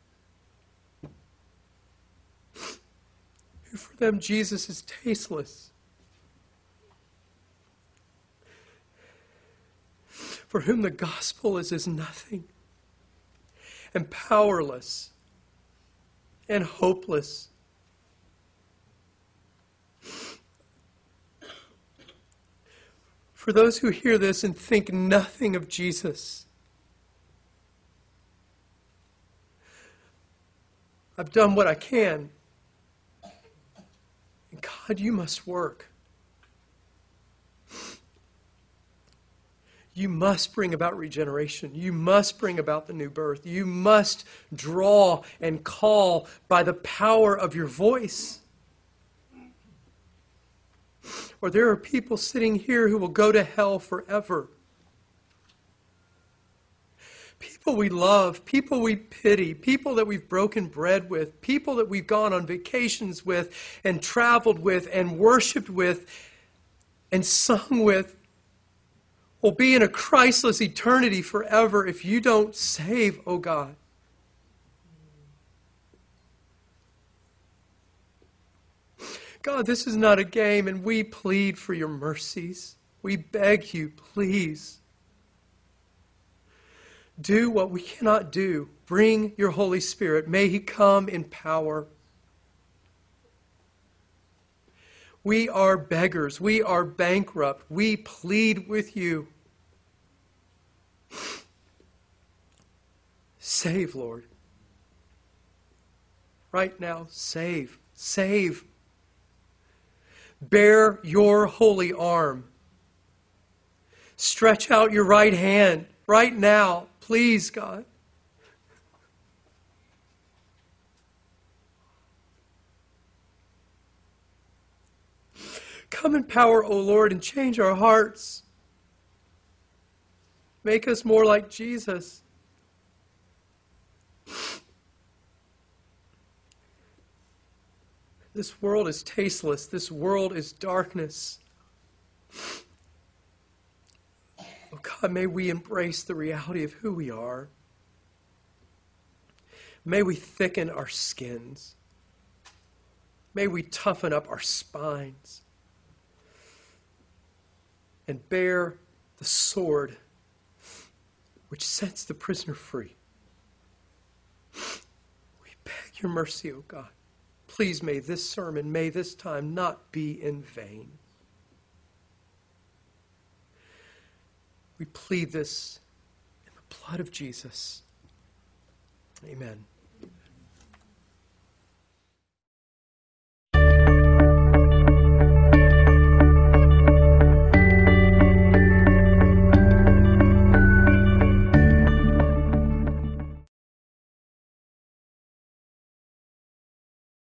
S1: who for them Jesus is tasteless, for whom the gospel is as nothing, and powerless, and hopeless. For those who hear this and think nothing of Jesus, I've done what I can. And God, you must work. You must bring about regeneration. You must bring about the new birth. You must draw and call by the power of your voice. Or there are people sitting here who will go to hell forever. People we love, people we pity, people that we've broken bread with, people that we've gone on vacations with and traveled with and worshiped with and sung with will be in a Christless eternity forever if you don't save, oh God. God, this is not a game, and we plead for your mercies. We beg you, please. Do what we cannot do. Bring your Holy Spirit. May He come in power. We are beggars. We are bankrupt. We plead with you. Save, Lord. Right now, save. Save. Bear your holy arm. Stretch out your right hand right now. Please, God. Come in power, O Lord, and change our hearts. Make us more like Jesus. This world is tasteless. This world is darkness. Oh God, may we embrace the reality of who we are. May we thicken our skins. May we toughen up our spines and bear the sword which sets the prisoner free. We beg your mercy, O God. Please may this sermon, may this time not be in vain. We plead this in the blood of Jesus. Amen.